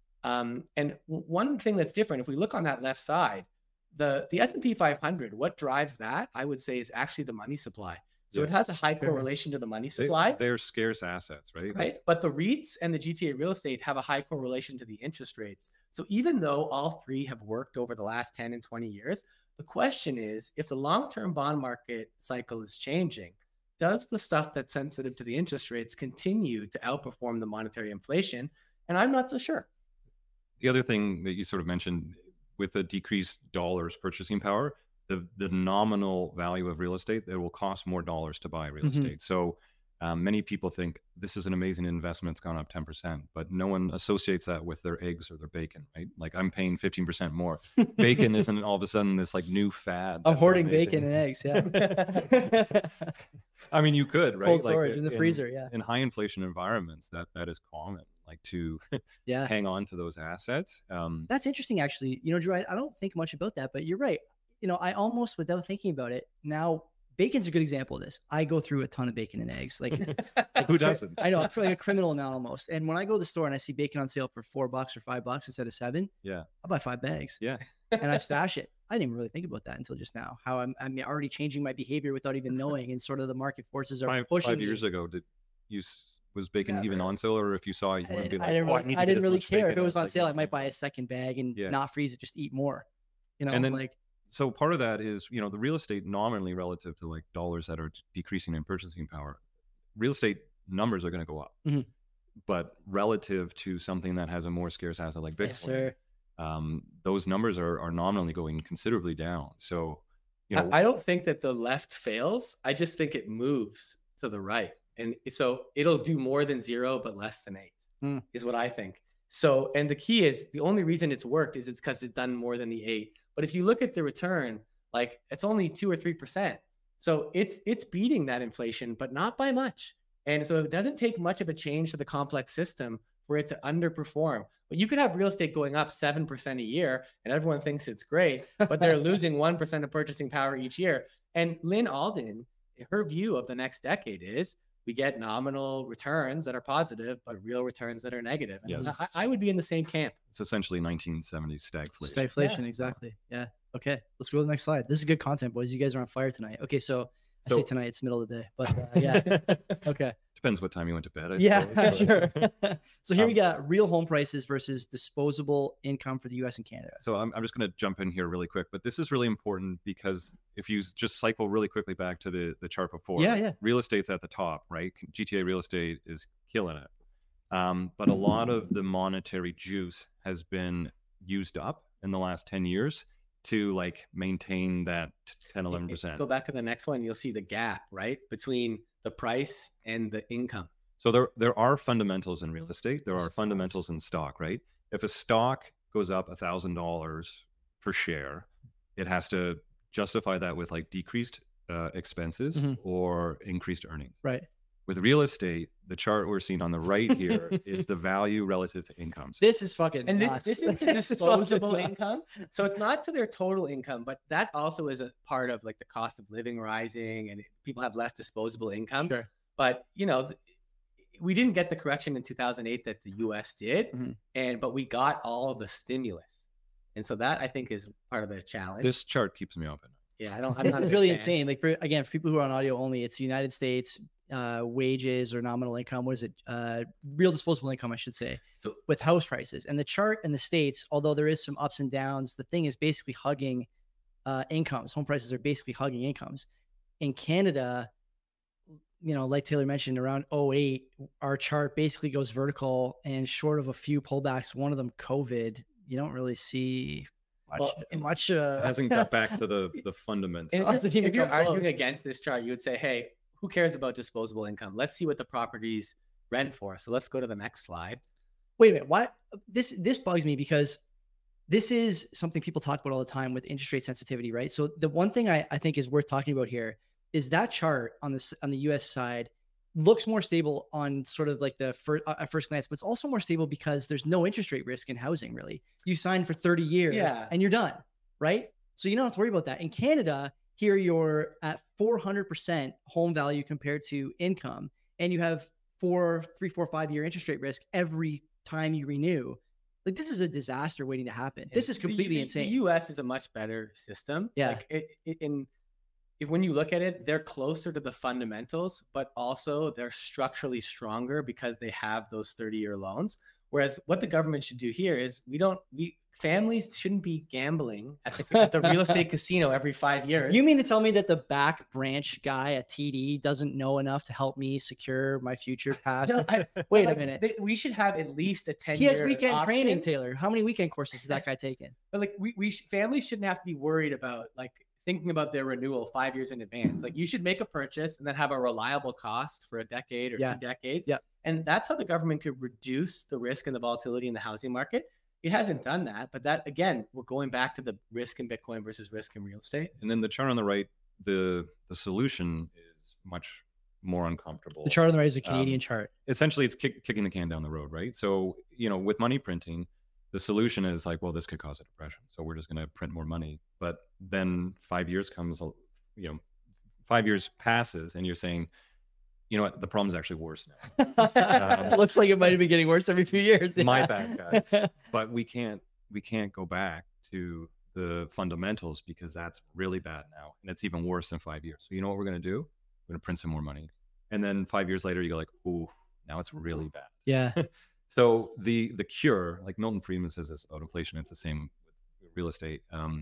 Um, and w- one thing that's different, if we look on that left side, the, the S and P five hundred, what drives that, I would say, is actually the money supply. So Yeah, it has a high sure. correlation to the money they, supply, they're scarce assets, right? right? But the REITs and the G T A real estate have a high correlation to the interest rates. So even though all three have worked over the last ten and twenty years, the question is, if the long-term bond market cycle is changing, does the stuff that's sensitive to the interest rates continue to outperform the monetary inflation? And I'm not so sure. The other thing that you sort of mentioned, with the decreased dollars purchasing power, the the nominal value of real estate, it will cost more dollars to buy real Mhm. estate. So um, many people think this is an amazing investment, it's gone up ten percent, but no one associates that with their eggs or their bacon, right? Like, I'm paying fifteen percent more. Bacon isn't all of a sudden this like new fad. I'm that's hoarding amazing. bacon and eggs. Yeah. I mean, you could, right? Cold Like, storage in the in- freezer. Yeah. In high inflation environments, that that is common, like to Yeah. hang on to those assets. Um, That's interesting, actually. You know, Drew, I, I don't think much about that, but you're right. You know, I almost, without thinking about it, now bacon's a good example of this. I go through a ton of bacon and eggs. Like, like Who cri- doesn't? I know, like a criminal amount almost. And when I go to the store and I see bacon on sale for four bucks or five bucks instead of seven, yeah, I'll buy five bags yeah. and I stash it. I didn't even really think about that until just now. How I'm, I'm already changing my behavior without even knowing, and sort of the market forces are Five, pushing five years me. ago, did you s- was bacon Never. even on sale, or if you saw it, you I wouldn't be didn't, like, I didn't "Oh, really, need to I get didn't as really much care. If bacon it as was on I sale, I can." might buy a second bag and Yeah. not freeze it, just eat more. You know, And then- like so part of that is, you know, the real estate nominally relative to like dollars that are decreasing in purchasing power, real estate numbers are going to go up. Mm-hmm. But relative to something that has a more scarce asset like Bitcoin, Yes, sir. um, those numbers are, are nominally going considerably down. So, you know, I, I don't think that the left fails. I just think it moves to the right. And so it'll do more than zero, but less than eight Hmm. is what I think. So, and the key is the only reason it's worked is it's because it's done more than the eight. But if you look at the return, like it's only two or three percent. So it's it's beating that inflation, but not by much. And so it doesn't take much of a change to the complex system for it to underperform. But you could have real estate going up seven percent a year and everyone thinks it's great, but they're losing one percent of purchasing power each year. And Lynn Alden, her view of the next decade is we get nominal returns that are positive, but real returns that are negative. And Yes. I, I would be in the same camp. it's essentially nineteen seventies stagflation. Stagflation, Yeah. exactly. Yeah. Okay. Let's go to the next slide. This is good content, boys. You guys are on fire tonight. Okay. So, I So- say tonight, it's middle of the day, but uh, yeah. Okay. Depends what time you went to bed. I Yeah, suppose, sure. but- So here we Um, got real home prices versus disposable income for the U S and Canada. So I'm, I'm just going to jump in here really quick, but this is really important because if you s- just cycle really quickly back to the, the chart before, Yeah, yeah. real estate's at the top, right? G T A real estate is killing it. Um, but a lot of the monetary juice has been used up in the last ten years to like maintain that ten, eleven percent. Go back to the next one. You'll see the gap, right? Between the price and the income. So there there are fundamentals in real estate. There are Stocks. fundamentals in stock, right? If a stock goes up a thousand dollars per share, it has to justify that with like decreased uh, expenses Mhm. or increased earnings. Right. With real estate, the chart we're seeing on the right here is the value relative to incomes. This is fucking And this, nuts. this is the This is fucking disposable nuts. income. So it's not to their total income, but that also is a part of like the cost of living rising and people have less disposable income. Sure. But you know, th- we didn't get the correction in two thousand eight that the U S did, Mhm. and but we got all of the stimulus, and so that I think is part of the challenge. This chart keeps me open. yeah, I don't. I'm It's not a big really fan. insane. Like for again, for people who are on audio only, it's the United States uh, wages or nominal income. What is it? Uh, real disposable income, I should say, So with house prices. And the chart in the States, although there is some ups and downs, the thing is basically hugging uh, incomes. Home prices are basically hugging incomes. In Canada, you know, like Taylor mentioned, around oh eight, our chart basically goes vertical, and short of a few pullbacks, one of them COVID, you don't really see much. Well, and- much uh, It hasn't got back to the the fundamentals. And Doesn't if, even if you're come arguing close. against this chart, you would say, hey, who cares about disposable income? Let's see what the properties rent for. So let's go to the next slide. Wait a minute. Why this this bugs me because this is something people talk about all the time with interest rate sensitivity, right? So the one thing I, I think is worth talking about here is that chart on this on the U S side looks more stable on sort of like the first at first glance, but it's also more stable because there's no interest rate risk in housing. Really, you sign for thirty years Yeah. and you're done, right? So you don't have to worry about that. In Canada, here you're at four hundred percent home value compared to income, and you have four, three, four, five year interest rate risk every time you renew. Like this is a disaster waiting to happen. This is The- completely the, insane. The U S is a much better system. Yeah. Like it, it, in if when you look at it, they're closer to the fundamentals, but also they're structurally stronger because they have those thirty year loans. Whereas what the government should do here is we don't we families shouldn't be gambling at the, at the real estate casino every five years. You mean to tell me that the back branch guy at T D doesn't know enough to help me secure my future past? No, I- Wait a like, minute. they- we should have at least a ten He year has weekend option. training, Taylor. How many weekend courses has that guy taken? But like we, we sh- families shouldn't have to be worried about like thinking about their renewal five years in advance. Like you should make a purchase and then have a reliable cost for a decade or Yeah. two decades. Yeah. And that's how the government could reduce the risk and the volatility in the housing market. It hasn't done that, but that again, we're going back to the risk in Bitcoin versus risk in real estate. And then the chart on the right, the the solution is much more uncomfortable. The chart on the right is a Canadian Um, chart. Essentially, it's kick, kicking the can down the road, right? So, you know, with money printing, the solution is like, well, this could cause a depression, so we're just going to print more money. But then five years comes, you know, five years passes, and you're saying, you know what, the problem's actually worse now. It looks like it might have been getting worse every few years. My Yeah. bad, guys. But we can't we can't go back to the fundamentals because that's really bad now, and it's even worse in five years. So you know what we're going to do? We're going to print some more money, and then five years later, you go like, "Ooh, now it's really bad." Yeah. So the the cure, like Milton Friedman says this about inflation, it's the same with real estate. Um,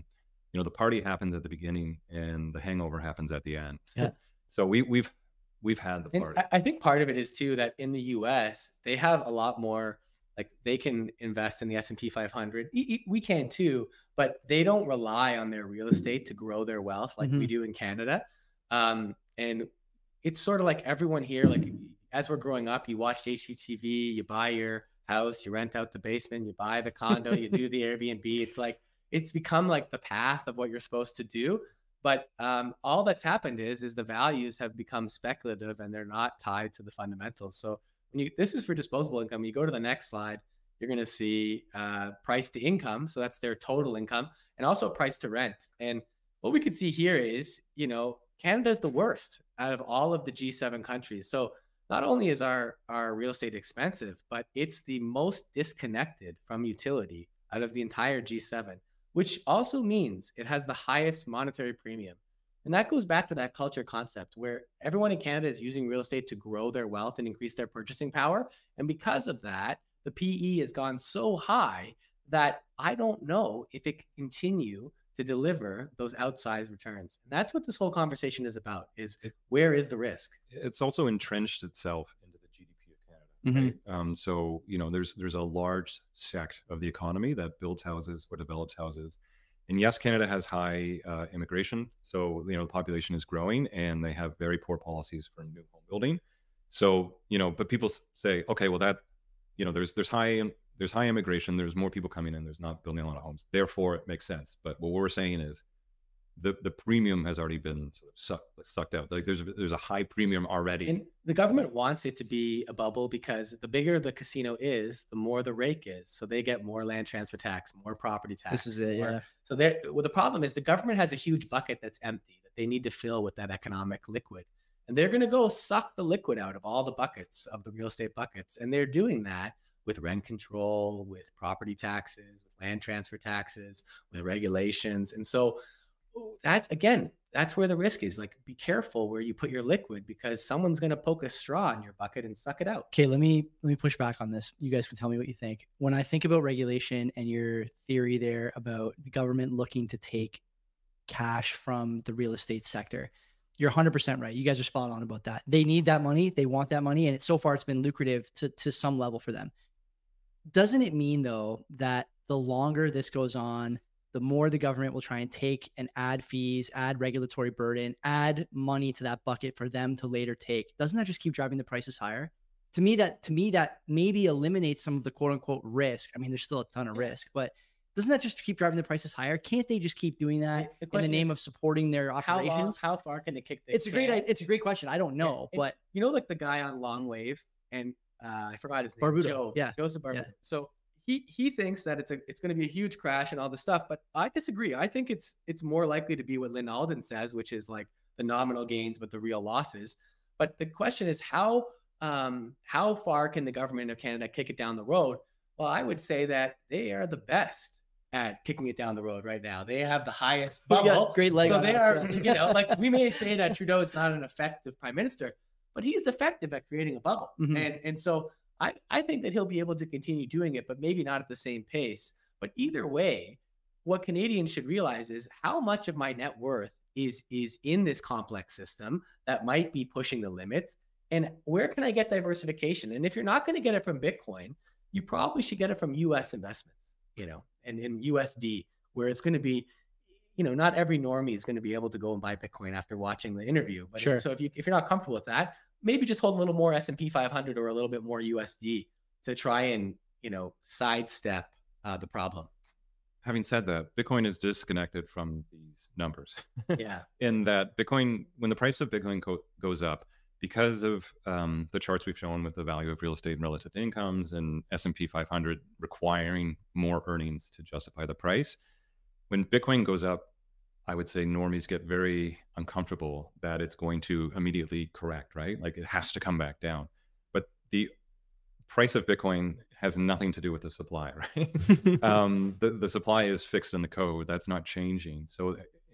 you know, the party happens at the beginning and the hangover happens at the end. Yeah. So we we've we've had the And party. I, I think part of it is too that in the U S they have a lot more, like they can invest in the S and P five hundred. E- e- We can too, but they don't rely on their real estate to grow their wealth like we Mhm. do in Canada. Um, and it's sort of like everyone here, like as we're growing up, you watched H G T V, you buy your house, you rent out the basement, you buy the condo, you do the Airbnb. It's like, it's become like the path of what you're supposed to do. But um, all that's happened is, is the values have become speculative and they're not tied to the fundamentals. So when you, this is for disposable income. You go to the next slide, you're going to see uh, price to income. So that's their total income, and also price to rent. And what we can see here is, you know, Canada is the worst out of all of the G seven countries. So not only is our, our real estate expensive, but it's the most disconnected from utility out of the entire G seven, which also means it has the highest monetary premium. And that goes back to that culture concept where everyone in Canada is using real estate to grow their wealth and increase their purchasing power. And because of that, the P E has gone so high that I don't know if it can continue to deliver those outsized returns. And that's what this whole conversation is about, is where is the risk? It's also entrenched itself into the G D P of Canada. Right? Um, so, you know, there's there's a large sect of the economy that builds houses or develops houses. And yes, Canada has high uh, immigration. So, you know, the population is growing and they have very poor policies for new home building. So, you know, but people say, okay, well that, you know, there's, there's high, there's high immigration. There's more people coming in. There's not building a lot of homes. Therefore it makes sense. But what we're saying is the, the premium has already been sort of sucked, sucked out. Like there's, there's a high premium already. And the government wants it to be a bubble because the bigger the casino is, the more the rake is. So they get more land transfer tax, more property tax. This is it, more. yeah. So there, well, the problem is the government has a huge bucket that's empty that they need to fill with that economic liquid. And they're going to go suck the liquid out of all the buckets of the real estate buckets. And they're doing that with rent control, with property taxes, with land transfer taxes, with regulations. And so that's, again, that's where the risk is. Like, be careful where you put your liquid because someone's going to poke a straw in your bucket and suck it out. Okay, let me let me push back on this. You guys can tell me what you think. When I think about regulation and your theory there about the government looking to take cash from the real estate sector, you're one hundred percent right. You guys are spot on about that. They need that money. They want that money. And it, so far, it's been lucrative to, to some level for them. Doesn't it mean, though, that the longer this goes on, the more the government will try and take and add fees, add regulatory burden, add money to that bucket for them to later take? Doesn't that just keep driving the prices higher? To me, that to me that maybe eliminates some of the quote unquote risk. I mean, there's still a ton of Yeah. risk, but doesn't that just keep driving the prices higher? Can't they just keep doing that The in the question name is, of supporting their How long, operations? how far can it kick the It's a great, can? it's a great question. I don't Yeah, know, and but you know, like the guy on Long Wave, and uh, I forgot his name. Barbudo, Joe, yeah, Joseph Barbudo. yeah. So he he thinks that it's a it's going to be a huge crash and all this stuff, but I disagree. I think it's it's more likely to be what Lynn Alden says, which is like the nominal gains but the real losses. But the question is how um, how far can the government of Canada kick it down the road? Well, I would say that they are the best at kicking it down the road right now. They have the highest We got bubble. great leg So on they us, are, yeah. you know, like we may say that Trudeau is not an effective prime minister, but he's effective at creating a bubble. Mhm. And and so I, I think that he'll be able to continue doing it, but maybe not at the same pace. But either way, what Canadians should realize is how much of my net worth is is in this complex system that might be pushing the limits, and where can I get diversification? And if you're not going to get it from Bitcoin, you probably should get it from U S investments, you know, and in U S D, where it's going to be, you know, not every normie is going to be able to go and buy Bitcoin after watching the interview. But Sure. so if you if you're not comfortable with that, maybe just hold a little more S and P five hundred or a little bit more U S D to try and, you know, sidestep uh, the problem. Having said that, Bitcoin is disconnected from these numbers. Yeah. In that Bitcoin, when the price of Bitcoin co- goes up, because of um, the charts we've shown with the value of real estate and relative to incomes and S and P five hundred requiring more earnings to justify the price, when Bitcoin goes up, I would say normies get very uncomfortable that it's going to immediately correct, right? Like it has to come back down. But the price of Bitcoin has nothing to do with the supply, right? um, the, the supply is fixed in the code. That's not changing. So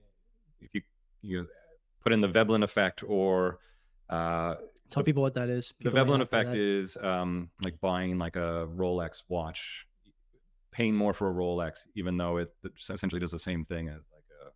if you, you put in the Veblen effect or uh, Tell the, people what that is. the People may Veblen not know effect that. is um, like buying like a Rolex watch, paying more for a Rolex, even though it essentially does the same thing as like a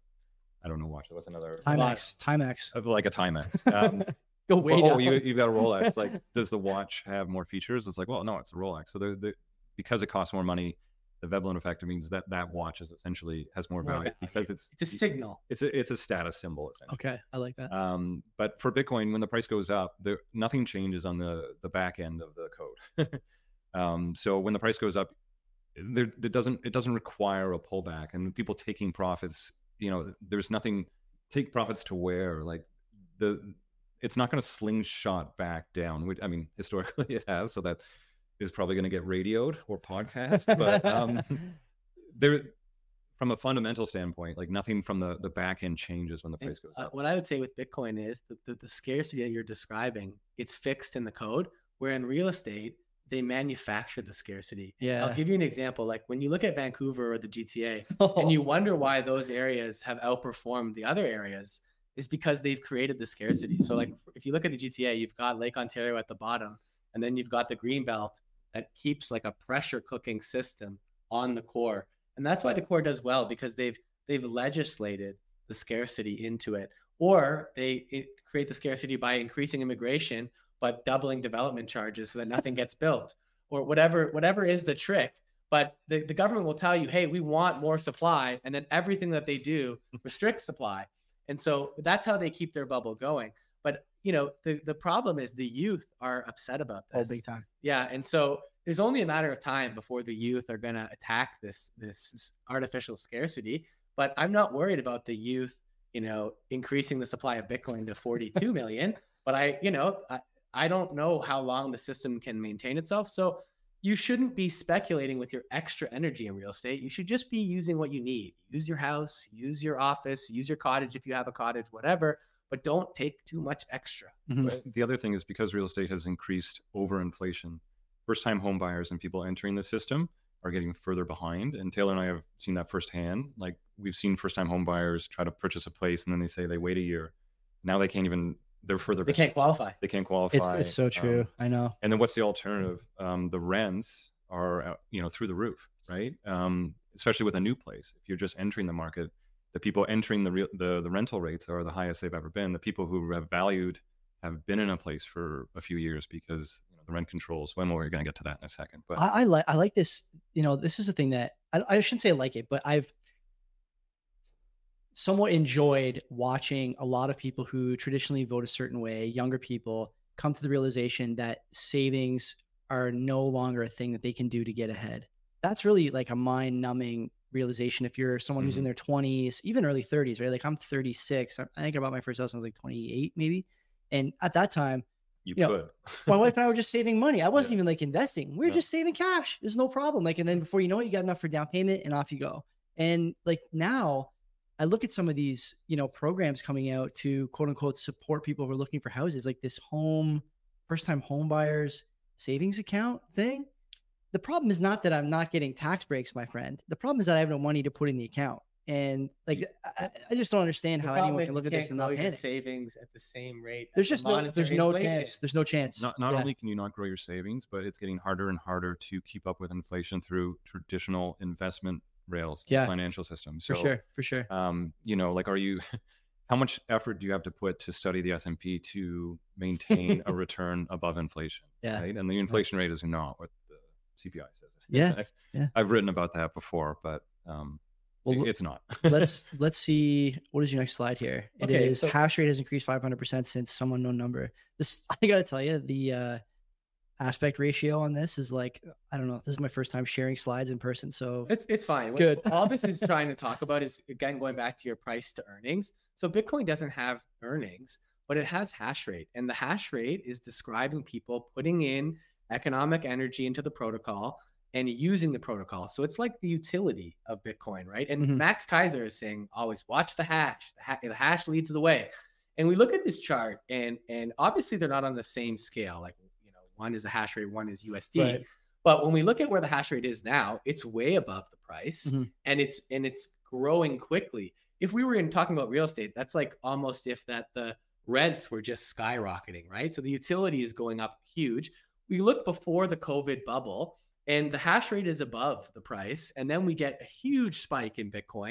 I don't know watch. What's another Timex, Timex, uh, like a Timex. Um, go way oh, down. you you've got a Rolex. Like, does the watch have more features? It's like, well, no, it's a Rolex. So the the because it costs more money, the Veblen effect means that that watch is essentially has more More value value. because it's It's a signal. it's a it's a status symbol essentially. Okay, I like that. Um, but for Bitcoin, when the price goes up, there nothing changes on the the back end of the code. um, so when the price goes up, there it doesn't it doesn't require a pullback, and people taking profits. You know, there's nothing take profits to where like the it's not going to slingshot back down. Which, I mean, historically it has, so that is probably going to get radioed or podcast. But um, there, from a fundamental standpoint, like nothing from the the back end changes when the price goes Uh, up. what I would say with Bitcoin is the, the, the scarcity that you're describing, it's fixed in the code, where in real estate, they manufacture the scarcity. Yeah. I'll give you an example. Like when you look at Vancouver or the G T A Oh. and you wonder why those areas have outperformed the other areas, is because they've created the scarcity. So like if you look at the G T A, you've got Lake Ontario at the bottom, and then you've got the green belt that keeps like a pressure cooking system on the core. And that's why the core does well, because they've they've legislated the scarcity into it, or they it, create the scarcity by increasing immigration but doubling development charges so that nothing gets built, or whatever whatever is the trick. But the, the government will tell you, hey, we want more supply, and then everything that they do restricts supply. And so that's how they keep their bubble going. But you know, the, the problem is the youth are upset about Oh, this. big time. Yeah, and so there's only a matter of time before the youth are going to attack this this artificial scarcity. But I'm not worried about the youth, you know, increasing the supply of Bitcoin to forty-two million. But I, you know, I, I don't know how long the system can maintain itself. So you shouldn't be speculating with your extra energy in real estate. You should just be using what you need. Use your house, use your office, use your cottage if you have a cottage, whatever. But don't take too much extra. Mhm. But the other thing is because real estate has increased over inflation, first-time home buyers and people entering the system are getting further behind. And Taylor and I have seen that firsthand. Like we've seen first-time home buyers try to purchase a place and then they say they wait a year. Now they can't even, they're further They behind. can't qualify. They can't qualify. It's it's so true. Um, I know. and then what's the alternative? Um, the rents are, uh, you know, through the roof, right? Um, especially with a new place. If you're just entering the market, the people entering the real, the the rental rates are the highest they've ever been. The people who have valued have been in a place for a few years because you know, the rent controls. When we're going to get to that in a second, but I, I like I like this. You know, this is the thing that I, I shouldn't say I like it, but I've somewhat enjoyed watching a lot of people who traditionally vote a certain way, younger people, come to the realization that savings are no longer a thing that they can do to get ahead. That's really like a mind-numbing realization if you're someone who's in Mhm. their twenties, even early thirties, right? Like I'm thirty-six. I I think I bought my first house when I was like twenty-eight, maybe. And at that time, you, you know, could. my wife and I were just saving money. I wasn't Yeah. even like investing. We were Yeah. just saving cash. There's no problem. Like, and then before you know it, you got enough for down payment and off you go. And like now I look at some of these, you know, programs coming out to quote unquote support people who are looking for houses, like this home, first time home buyers savings account thing. The problem is not that I'm not getting tax breaks, my friend. The problem is that I have no money to put in the account. And like, I, I just don't understand The how problem anyone is can you look at this can't and not grow your panic. savings at the same rate. There's as the just no, there's monetary no inflation. chance. There's no chance. Not not Yeah. only can you not grow your savings, but it's getting harder and harder to keep up with inflation through traditional investment rails, in the Yeah. financial system. So, For sure. For sure. um, you know, like, are you? How much effort do you have to put to study the S and P to maintain a return above inflation? Yeah. Right, and the inflation rate is not what the C P I says. it is. Yeah, I've, yeah. I've written about that before, but um, Well, it- it's not. let's let's see, what is your next slide here? It Okay, is so- hash rate has increased five hundred percent since some unknown number. This, I gotta tell you, the uh aspect ratio on this is like, I don't know, this is my first time sharing slides in person, so It's it's fine. What- Good. All this is trying to talk about is again going back to your price to earnings. So Bitcoin doesn't have earnings, but it has hash rate, and the hash rate is describing people putting in economic energy into the protocol and using the protocol. So it's like the utility of Bitcoin, right? And Mhm. Max Kaiser is saying always watch the hash. The, ha- the hash leads the way. And we look at this chart, and and obviously they're not on the same scale. Like you know, one is a hash rate, one is U S D. Right. But when we look at where the hash rate is now, it's way above the price, Mhm. and it's and it's growing quickly. If we were in talking about real estate, that's like almost if that the rents were just skyrocketing, right? So the utility is going up huge. We look before the COVID bubble, and the hash rate is above the price, and then we get a huge spike in Bitcoin,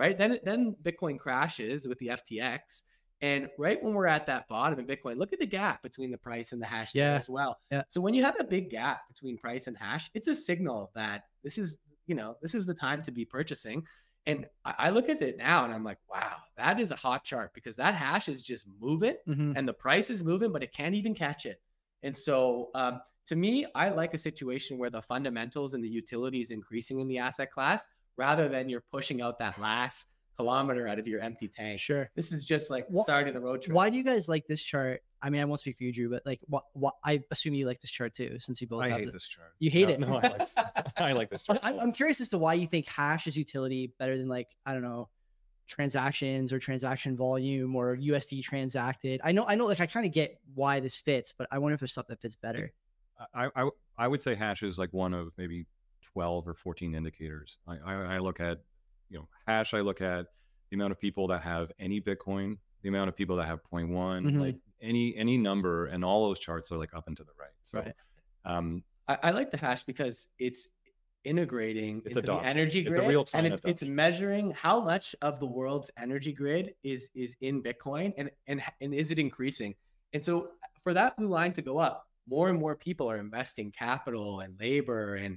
right? Then, then Bitcoin crashes with the F T X. And right when we're at that bottom in Bitcoin, look at the gap between the price and the hash Yeah. as well. Yeah. So when you have a big gap between price and hash, it's a signal that this is, you know, this is the time to be purchasing. And I, I look at it now and I'm like, wow, that is a hot chart, because that hash is just moving Mhm. and the price is moving, but it can't even catch it. And so um, to me, I like a situation where the fundamentals and the utility is increasing in the asset class, rather than you're pushing out that last kilometer out of your empty tank. Sure. This is just like Wha- starting the road trip. Why do you guys like this chart? I mean, I won't speak for you, Drew, but like, what? What? I assume you like this chart too, since you both I have hate the- this chart. You hate No, it. No, I like, I like this chart. I'm, I'm curious as to why you think hash is utility better than, like, I don't know, transactions or transaction volume or U S D transacted. I know, I know, like, I kind of get why this fits, but I wonder if there's stuff that fits better. I, I I would say hash is like one of maybe twelve or fourteen indicators. I, I, I look at, you know, hash. I look at the amount of people that have any Bitcoin, the amount of people that have zero point one, Mhm. like any any number, and all those charts are like up and to the right. So, Right. um, I, I like the hash because it's integrating It's into the adoption. energy It's a grid, real-time and it's it's adoption. measuring how much of the world's energy grid is is in Bitcoin, and and and is it increasing? And so for that blue line to go up, more and more people are investing capital and labor and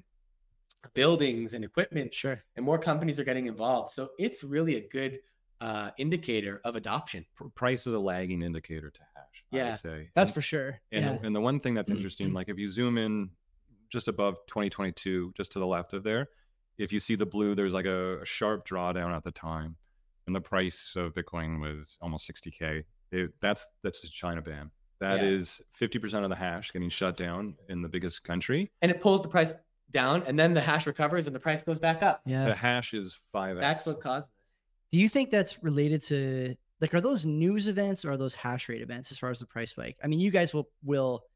buildings and equipment, Sure. and more companies are getting involved. So it's really a good uh, indicator of adoption. pr- price is a lagging indicator to hash. I Yeah. would say That's And- for sure. And, yeah. the, and the one thing that's interesting, like if you zoom in just above twenty twenty-two, just to the left of there, if you see the blue, there's like a, a sharp drawdown at the time, and the price of Bitcoin was almost sixty K. It, that's that's the China ban. That Yeah. is fifty percent of the hash getting shut down in the biggest country. And it pulls the price down, and then the hash recovers and the price goes back up. Yeah. The hash is five X. That's what caused this. Do you think that's related to, like, are those news events or are those hash rate events as far as the price spike? I mean, you guys will will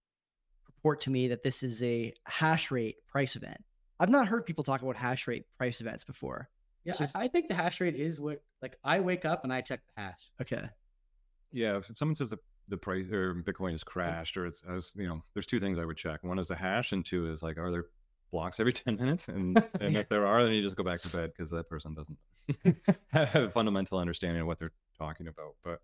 report to me that this is a hash rate price event. I've not heard people talk about hash rate price events before. Yeah, So it's- I I think the hash rate is what, like, I wake up and I check the hash. Okay. Yeah, if someone says the, the price or Bitcoin has crashed, or it's as you know, there's two things I would check. One is the hash, and two is like, are there blocks every ten minutes? And and if there are, then you just go back to bed, because that person doesn't have a fundamental understanding of what they're talking about. But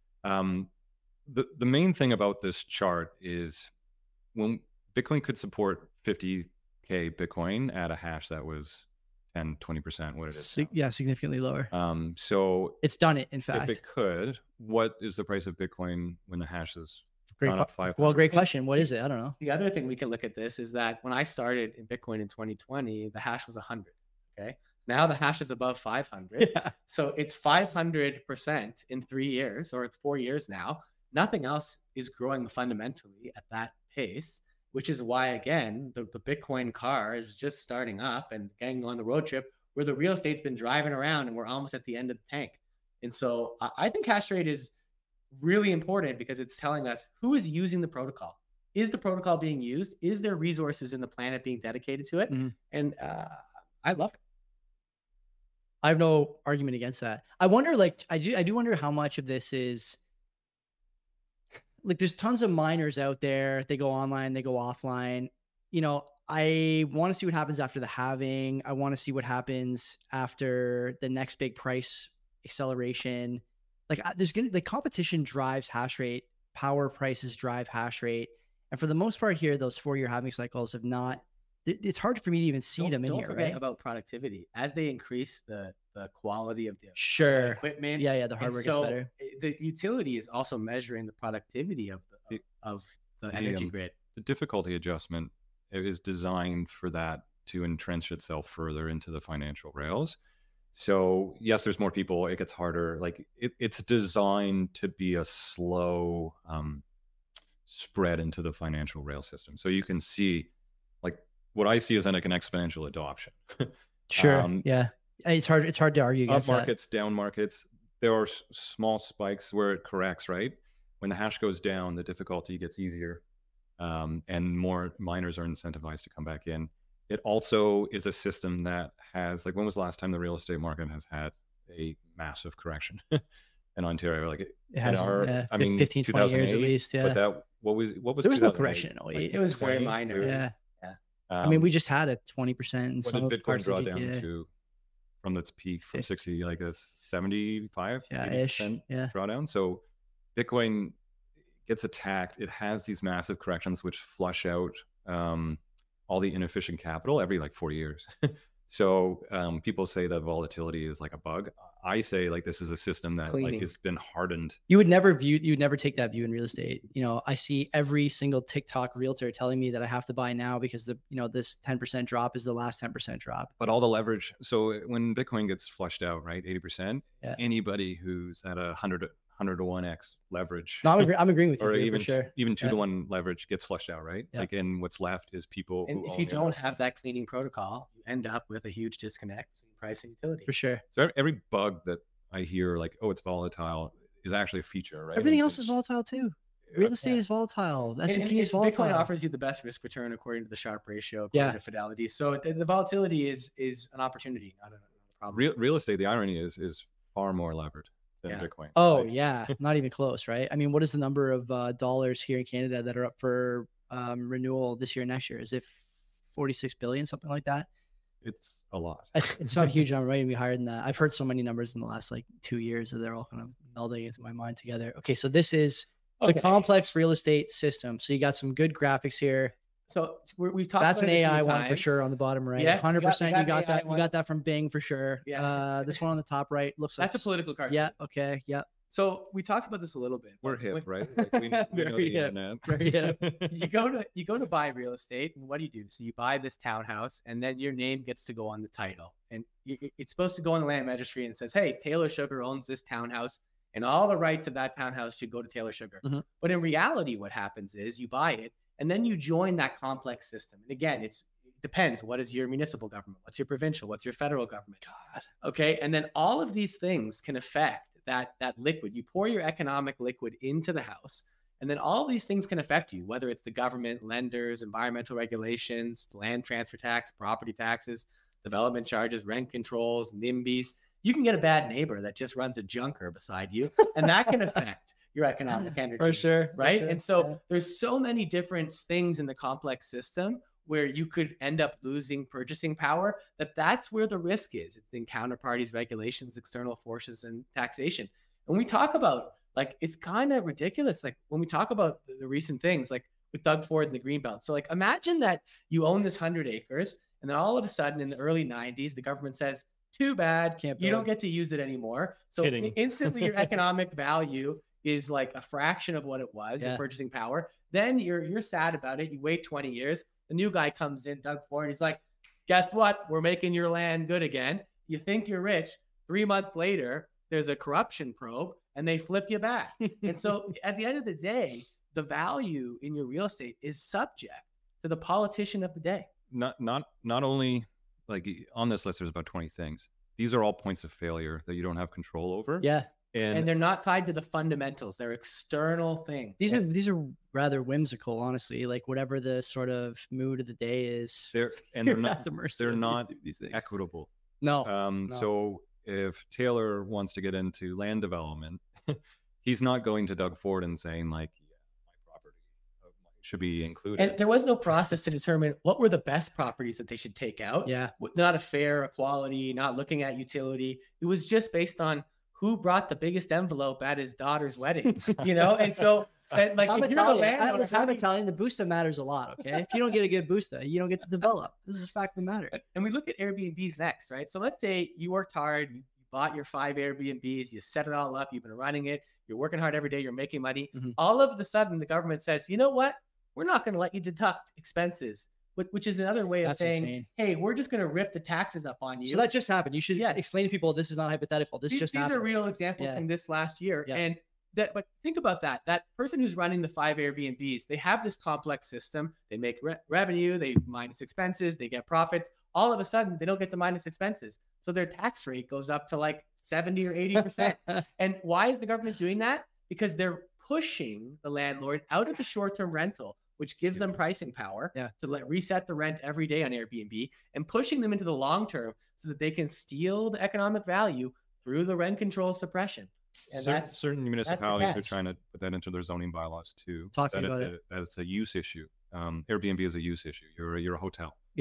um, the the main thing about this chart is when Bitcoin could support fifty K Bitcoin at a hash that was ten, twenty percent what it is. Sig- yeah, significantly lower. now. Um, so It's done it, in if fact. it could, what is the price of Bitcoin when the hash is Great. gone up que- five? Well, great question. What is it? I don't know. The other thing we can look at this is that when I started in Bitcoin in twenty twenty, the hash was one hundred. Okay. Now the hash is above five hundred. Yeah. So it's five hundred percent in three years or four years now. Nothing else is growing fundamentally at that pace, which is why, again, the, the Bitcoin car is just starting up and getting on the road trip where the real estate's been driving around and we're almost at the end of the tank. And so I, I think hash rate is really important because it's telling us who is using the protocol. Is the protocol being used? Is there resources in the planet being dedicated to it? Mhm. And uh, I love it. I have no argument against that. I wonder, like, I do, I do wonder how much of this is, like, there's tons of miners out there. They go online, they go offline. You know, I want to see what happens after the halving. I want to see what happens after the next big price acceleration. Like, I- there's gonna, the competition drives hash rate, power prices drive hash rate, and for the most part here, those four-year halving cycles have not. it- It's hard for me to even see don't, them in don't here, forget right? about productivity as they increase the the quality of the Sure. equipment. Yeah, yeah. The And hardware so gets better. i- the utility is also measuring the productivity of the The- of the the, energy um, grid. The difficulty adjustment is designed for that to entrench itself further into the financial rails. So yes, there's more people. It gets harder. Like it, it's designed to be a slow um, spread into the financial rail system. So you can see, like what I see is like an exponential adoption. Sure. Um, yeah. It's hard. It's hard to argue Up against that. markets, down markets, there are s- small spikes where it corrects, right? When the hash goes down, the difficulty gets easier, um, and more miners are incentivized to come back in. It also is a system that has, like, when was the last time the real estate market has had a massive correction in Ontario? Like, it, It has, our- yeah, I fif- mean, fifteen, twenty years at two thousand eight, least. Yeah. but that what was what was There was no two thousand eight? correction in oh Like, eight. It was very twenty, minor. thirty? yeah. Um, I mean, we just had a twenty percent in what some did Bitcoin parts draw of down G T A. to? from its peak from Fif- sixty, like a seventy-five Yeah, eighty ish. percent Yeah. drawdown. So Bitcoin gets attacked. It has these massive corrections which flush out um, all the inefficient capital every like forty years. So um, people say that volatility is like a bug. I say like this is a system that Cleaning. like has been hardened. You would never view, you would never take that view in real estate. You know, I see every single TikTok realtor telling me that I have to buy now because the, you know, this ten percent drop is the last ten percent drop. But all the leverage. So when Bitcoin gets flushed out, right, eighty percent, Yeah. anybody who's at a hundred, hundred to one X leverage, No, I'm, agree- I'm agreeing with you or here, even for sure. even two Yeah. to one leverage gets flushed out, right? Yeah. Like, and what's left is people. And who if own you it. don't have that cleaning protocol, you end up with a huge disconnect between price and utility. For sure. So every- every bug that I hear, like, oh, it's volatile, is actually a feature, right? Everything And else is volatile too. Real estate Yeah. is volatile. The S And- and P and is volatile. Bitcoin offers you the best risk return according to the Sharpe ratio, according Yeah. to Fidelity. So the, the volatility is is an opportunity, not a, not a problem. Real real estate. The irony is is far more levered than Yeah. Bitcoin. Oh Like, yeah, not even close, right? I mean, what is the number of uh, dollars here in Canada that are up for um, renewal this year and next year? Is it forty-six billion, something like that? it's a lot. It's, it's not a huge number, right? It'd be higher than that. I've heard so many numbers in the last like two years that they're all kind of melding into my mind together. Okay, so this is the Okay. complex real estate system. So you got some good graphics here. So we're, we've talked. That's an about it A few I one for times. sure on the bottom right. Yeah, you got- one hundred percent you you got got an A I that. You one. got that from Bing for sure. Yeah. Uh, this one on the top right looks like That's a political card. Yeah. Okay. Yeah. So we talked about this a little bit. We're but hip, when- right? Like we, we know Very the hip. internet. Very hip. you go to you go to buy real estate, and what do you do? So you buy this townhouse, and then your name gets to go on the title, and y- y- it's supposed to go on the land registry and says, "Hey, Taylor Sugar owns this townhouse, and all the rights of that townhouse should go to Taylor Sugar." Mhm. But in reality, what happens is you buy it, and then you join that complex system. And again, it's it depends. What is your municipal government? What's your provincial? What's your federal government? God. Okay, and then all of these things can affect that that liquid. You pour your economic liquid into the house, and then all of these things can affect you, whether it's the government, lenders, environmental regulations, land transfer tax, property taxes, development charges, rent controls, NIMBYs. You can get a bad neighbor that just runs a junker beside you, and that can affect your economic energy. For sure. for Right. sure, And so yeah. there's so many different things in the complex system where you could end up losing purchasing power, that that's where the risk is. It's in counterparties, regulations, external forces, and taxation. And we talk about, like, it's kind of ridiculous. Like when we talk about the, the recent things, like with Doug Ford and the Greenbelt. So like, imagine that you own this hundred acres, and then all of a sudden in the early nineties, the government says, too bad, Can't you don't build. get to use it anymore. So Kidding. instantly your economic value is like a fraction of what it was, Yeah. your purchasing power. Then you're you're sad about it. You wait twenty years. The new guy comes in, Doug Ford, he's like, guess what? We're making your land good again. You think you're rich. Three months later, there's a corruption probe and they flip you back. And so at the end of the day, the value in your real estate is subject to the politician of the day. Not not not only like on this list, there's about twenty things. These are all points of failure that you don't have control over. Yeah. And, And they're not tied to the fundamentals. They're external things. These are these are rather whimsical, honestly. Like whatever the sort of mood of the day is, they're and you're they're at not the mercy they're of these- not these things. equitable. No. Um, no. So if Taylor wants to get into land development, he's not going to Doug Ford and saying like, yeah, my property uh, should be included. And there was no process to determine what were the best properties that they should take out. Yeah. With not a fair equality, not looking at utility. It was just based on who brought the biggest envelope at his daughter's wedding, you know? And so, and like, I'm if you're a Italian. I, landowner, listen, I'm how do you- Italian. The booster matters a lot. Okay. If you don't get a good booster, you don't get to develop. This is a fact of the matter. and we look at Airbnbs next, right? So let's say you worked hard, you bought your five Airbnbs, you set it all up, you've been running it, you're working hard every day, you're making money. Mhm. All of a sudden, the government says, you know what? We're not going to let you deduct expenses, which, which is another way of That's saying, insane. hey, we're just going to rip the taxes up on you. So that just happened. You should Yes. explain to people this is not hypothetical. This these, just these happened. are real examples Yeah. from this last year. Yeah. And that, but think about that. That person who's running the five Airbnbs, they have this complex system. They make re- revenue, they minus expenses, they get profits. All of a sudden, they don't get to minus expenses. So their tax rate goes up to like seventy or eighty percent. And why is the government doing that? Because they're pushing the landlord out of the short-term rental, which gives them pricing power Yeah. to let reset the rent every day on Airbnb, and pushing them into the long term so that they can steal the economic value through the rent control suppression. And Cer- that's certain municipalities are catch. trying to put that into their zoning bylaws too. Talk to that me about it, that it's a use issue. Um, Airbnb is a use issue. You're a, you're a hotel. Yeah. You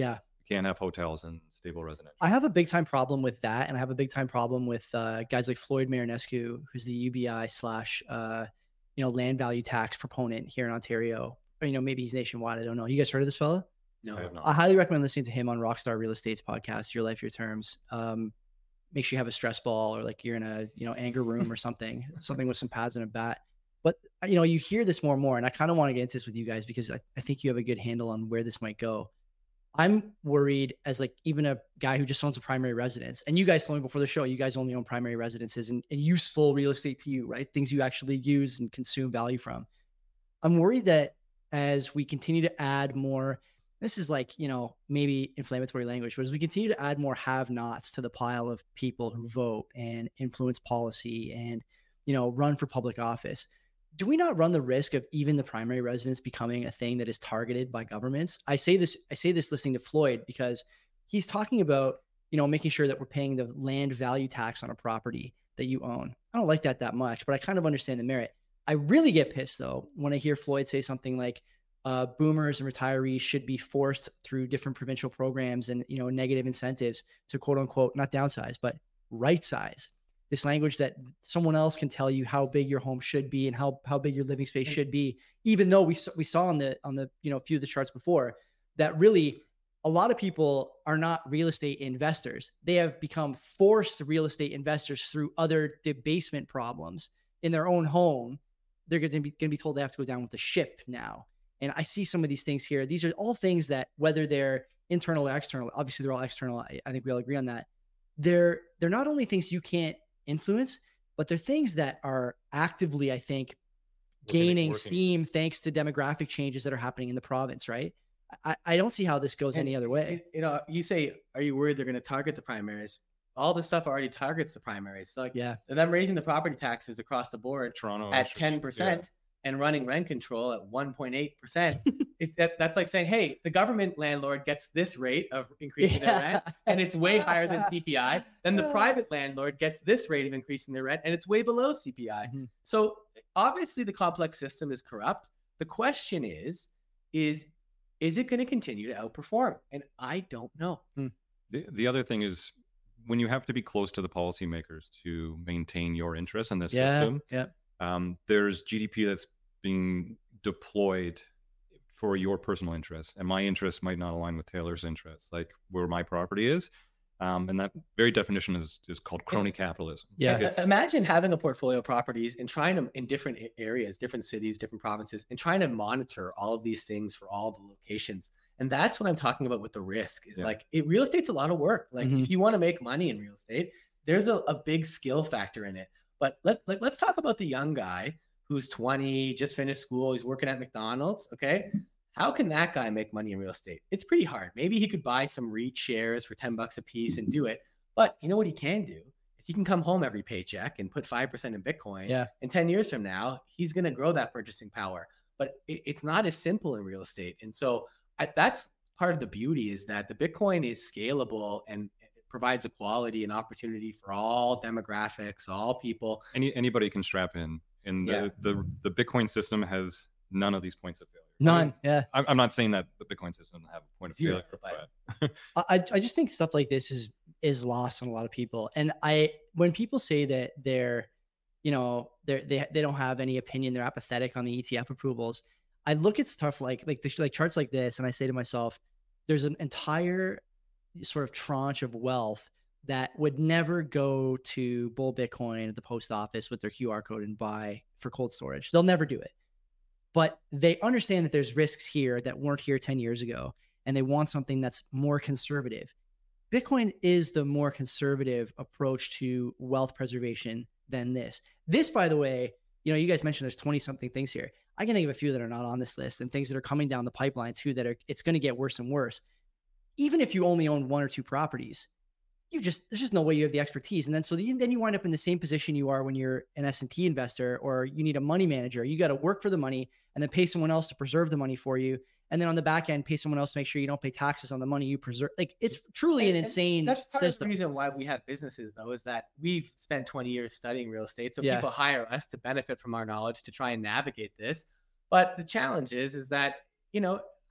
can't have hotels and stable residential. I have a big time problem with that. And I have a big time problem with uh, guys like Floyd Marinescu, who's the U B I slash, uh, you know, land value tax proponent here in Ontario. Or, you know, maybe he's nationwide. I don't know. You guys heard of this fella? No, I have not. I highly recommend listening to him on Rockstar Real Estate's podcast, Your Life, Your Terms. Um, make sure you have a stress ball, or like you're in a, you know, anger room or something, something with some pads and a bat. But, you know, you hear this more and more, and I kind of want to get into this with you guys because I, I think you have a good handle on where this might go. I'm worried as like even a guy who just owns a primary residence, and you guys told me before the show, you guys only own primary residences and, and useful real estate to you, right? Things you actually use and consume value from. I'm worried that as we continue to add more, this is like, you know, maybe inflammatory language, but as we continue to add more have-nots to the pile of people who vote and influence policy and, you know, run for public office, do we not run the risk of even the primary residence becoming a thing that is targeted by governments? I say this, I say this listening to Floyd because he's talking about, you know, making sure that we're paying the land value tax on a property that you own. I don't like that that much, but I kind of understand the merit. I really get pissed though when I hear Floyd say something like uh, boomers and retirees should be forced through different provincial programs and, you know, negative incentives to quote unquote, not downsize, but right size. This language that someone else can tell you how big your home should be and how, how big your living space should be, even though we, we saw on the, on the, you know, a few of the charts before that really a lot of people are not real estate investors. They have become forced real estate investors through other debasement problems in their own home. They're going to be, going to be told they have to go down with the ship now. And I see some of these things here. These are all things that whether they're internal or external, obviously they're all external. I, I think we all agree on that. They're, they're not only things you can't influence, but they're things that are actively, I think, gaining working. steam thanks to demographic changes that are happening in the province, right? I, I don't see how this goes and, any other way. You know, you say, are you worried they're going to target the primaries? All this stuff already targets the primaries. So like, yeah, them raising the property taxes across the board Toronto at ten percent yeah. and running rent control at one point eight percent. It's that, that's like saying, hey, the government landlord gets this rate of increasing yeah. their rent, and it's way higher than C P I. Then the private landlord gets this rate of increasing their rent, and it's way below C P I. Mm-hmm. So obviously the complex system is corrupt. The question is, is, is it going to continue to outperform? And I don't know. Hmm. The, the other thing is, when you have to be close to the policymakers to maintain your interests in this yeah, system, yeah. Um, there's G D P that's being deployed for your personal interests, and my interests might not align with Taylor's interests, like where my property is. Um, and that very definition is is called crony capitalism. Yeah. Like imagine having a portfolio of properties and trying to, in different areas, different cities, different provinces, and trying to monitor all of these things for all the locations. And that's what I'm talking about with the risk is yeah. like it, real estate's a lot of work. Like mm-hmm. if you want to make money in real estate, there's a, a big skill factor in it. But let, let, let's talk about the young guy who's twenty, just finished school. He's working at McDonald's. Okay. How can that guy make money in real estate? It's pretty hard. Maybe he could buy some REIT shares for ten bucks a piece and do it. But you know what he can do is he can come home every paycheck and put five percent in Bitcoin. Yeah. And ten years from now, he's going to grow that purchasing power. But it, it's not as simple in real estate. And so I, that's part of the beauty is that the Bitcoin is scalable and it provides equality and opportunity for all demographics, all people. Any Anybody can strap in. And the, yeah. the, the Bitcoin system has none of these points of failure. None. Yeah. I'm, I'm not saying that the Bitcoin system doesn't have a point of Zero, failure. But I, I just think stuff like this is, is lost on a lot of people. And I, when people say that they're, you know, they're, they, they don't have any opinion, they're apathetic on the E T F approvals. I look at stuff like, like the, like charts like this. And I say to myself, there's an entire sort of tranche of wealth that would never go to bull Bitcoin at the post office with their Q R code and buy for cold storage. They'll never do it. But they understand that there's risks here that weren't here ten years ago, and they want something that's more conservative. Bitcoin is the more conservative approach to wealth preservation than this. This, by the way, you know, you guys mentioned there's twenty something things here. I can think of a few that are not on this list and things that are coming down the pipeline too, that are, it's going to get worse and worse. Even if you only own one or two properties, you just, there's just no way you have the expertise. And then, so the, then you wind up in the same position you are when you're an S and P investor, or you need a money manager. You got to work for the money and then pay someone else to preserve the money for you. And then on the back end, pay someone else to make sure you don't pay taxes on the money you preserve. Like it's truly an and, insane and that's part system. Of the reason why we have businesses though, is that we've spent twenty years studying real estate. So yeah. people hire us to benefit from our knowledge to try and navigate this. But the challenge is, is that, you know,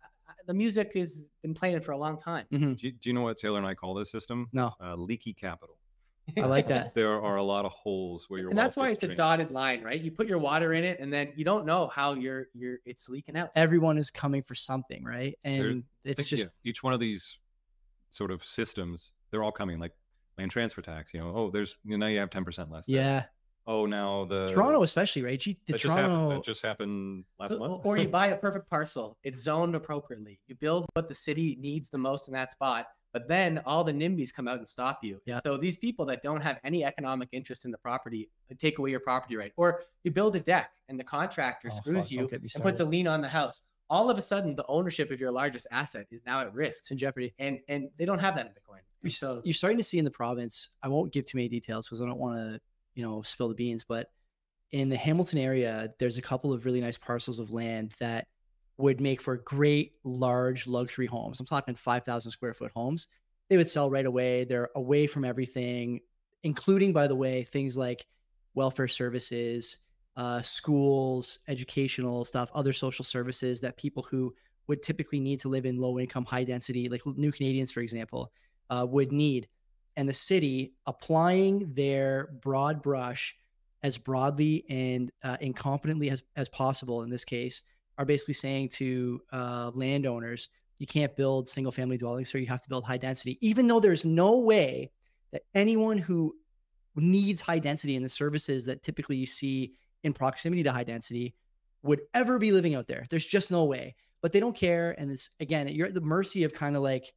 the music has been playing for a long time. Mhm. Do you, do you know what Taylor and I call this system? No. Uh, leaky capital. I like that. There are a lot of holes where your And that's wealth why is it's a drained. dotted line, right? You put your water in it, and then you don't know how you're you're it's leaking out. Everyone is coming for something, right? And I it's think, just yeah, each one of these sort of systems, they're all coming, like land transfer tax. You know, oh, there's you know, now you have ten percent less. there. yeah. Oh, now the Toronto especially, right? Gee, the that just happened. Toronto That just happened last month. Or you buy a perfect parcel. It's zoned appropriately. You build what the city needs the most in that spot, but then all the NIMBYs come out and stop you. Yeah. So these people that don't have any economic interest in the property take away your property right. Or you build a deck and the contractor Oh, screws fuck, you don't get me and puts a started. lien on the house. All of a sudden, the ownership of your largest asset is now at risk, it's in jeopardy. and and they don't have that in Bitcoin. You- So You're starting to see in the province, I won't give too many details because I don't want to, you know, spill the beans, but in the Hamilton area, there's a couple of really nice parcels of land that would make for great large luxury homes. I'm talking five thousand square foot homes. They would sell right away. They're away from everything, including, by the way, things like welfare services, uh, schools, educational stuff, other social services that people who would typically need to live in low income, high density, like New Canadians, for example, uh, would need. And the city applying their broad brush as broadly and uh, incompetently as, as possible in this case are basically saying to uh, landowners, you can't build single family dwellings here. You have to build high density, even though there's no way that anyone who needs high density and the services that typically you see in proximity to high density would ever be living out there. There's just no way, but they don't care. And it's, again, you're at the mercy of kind of like,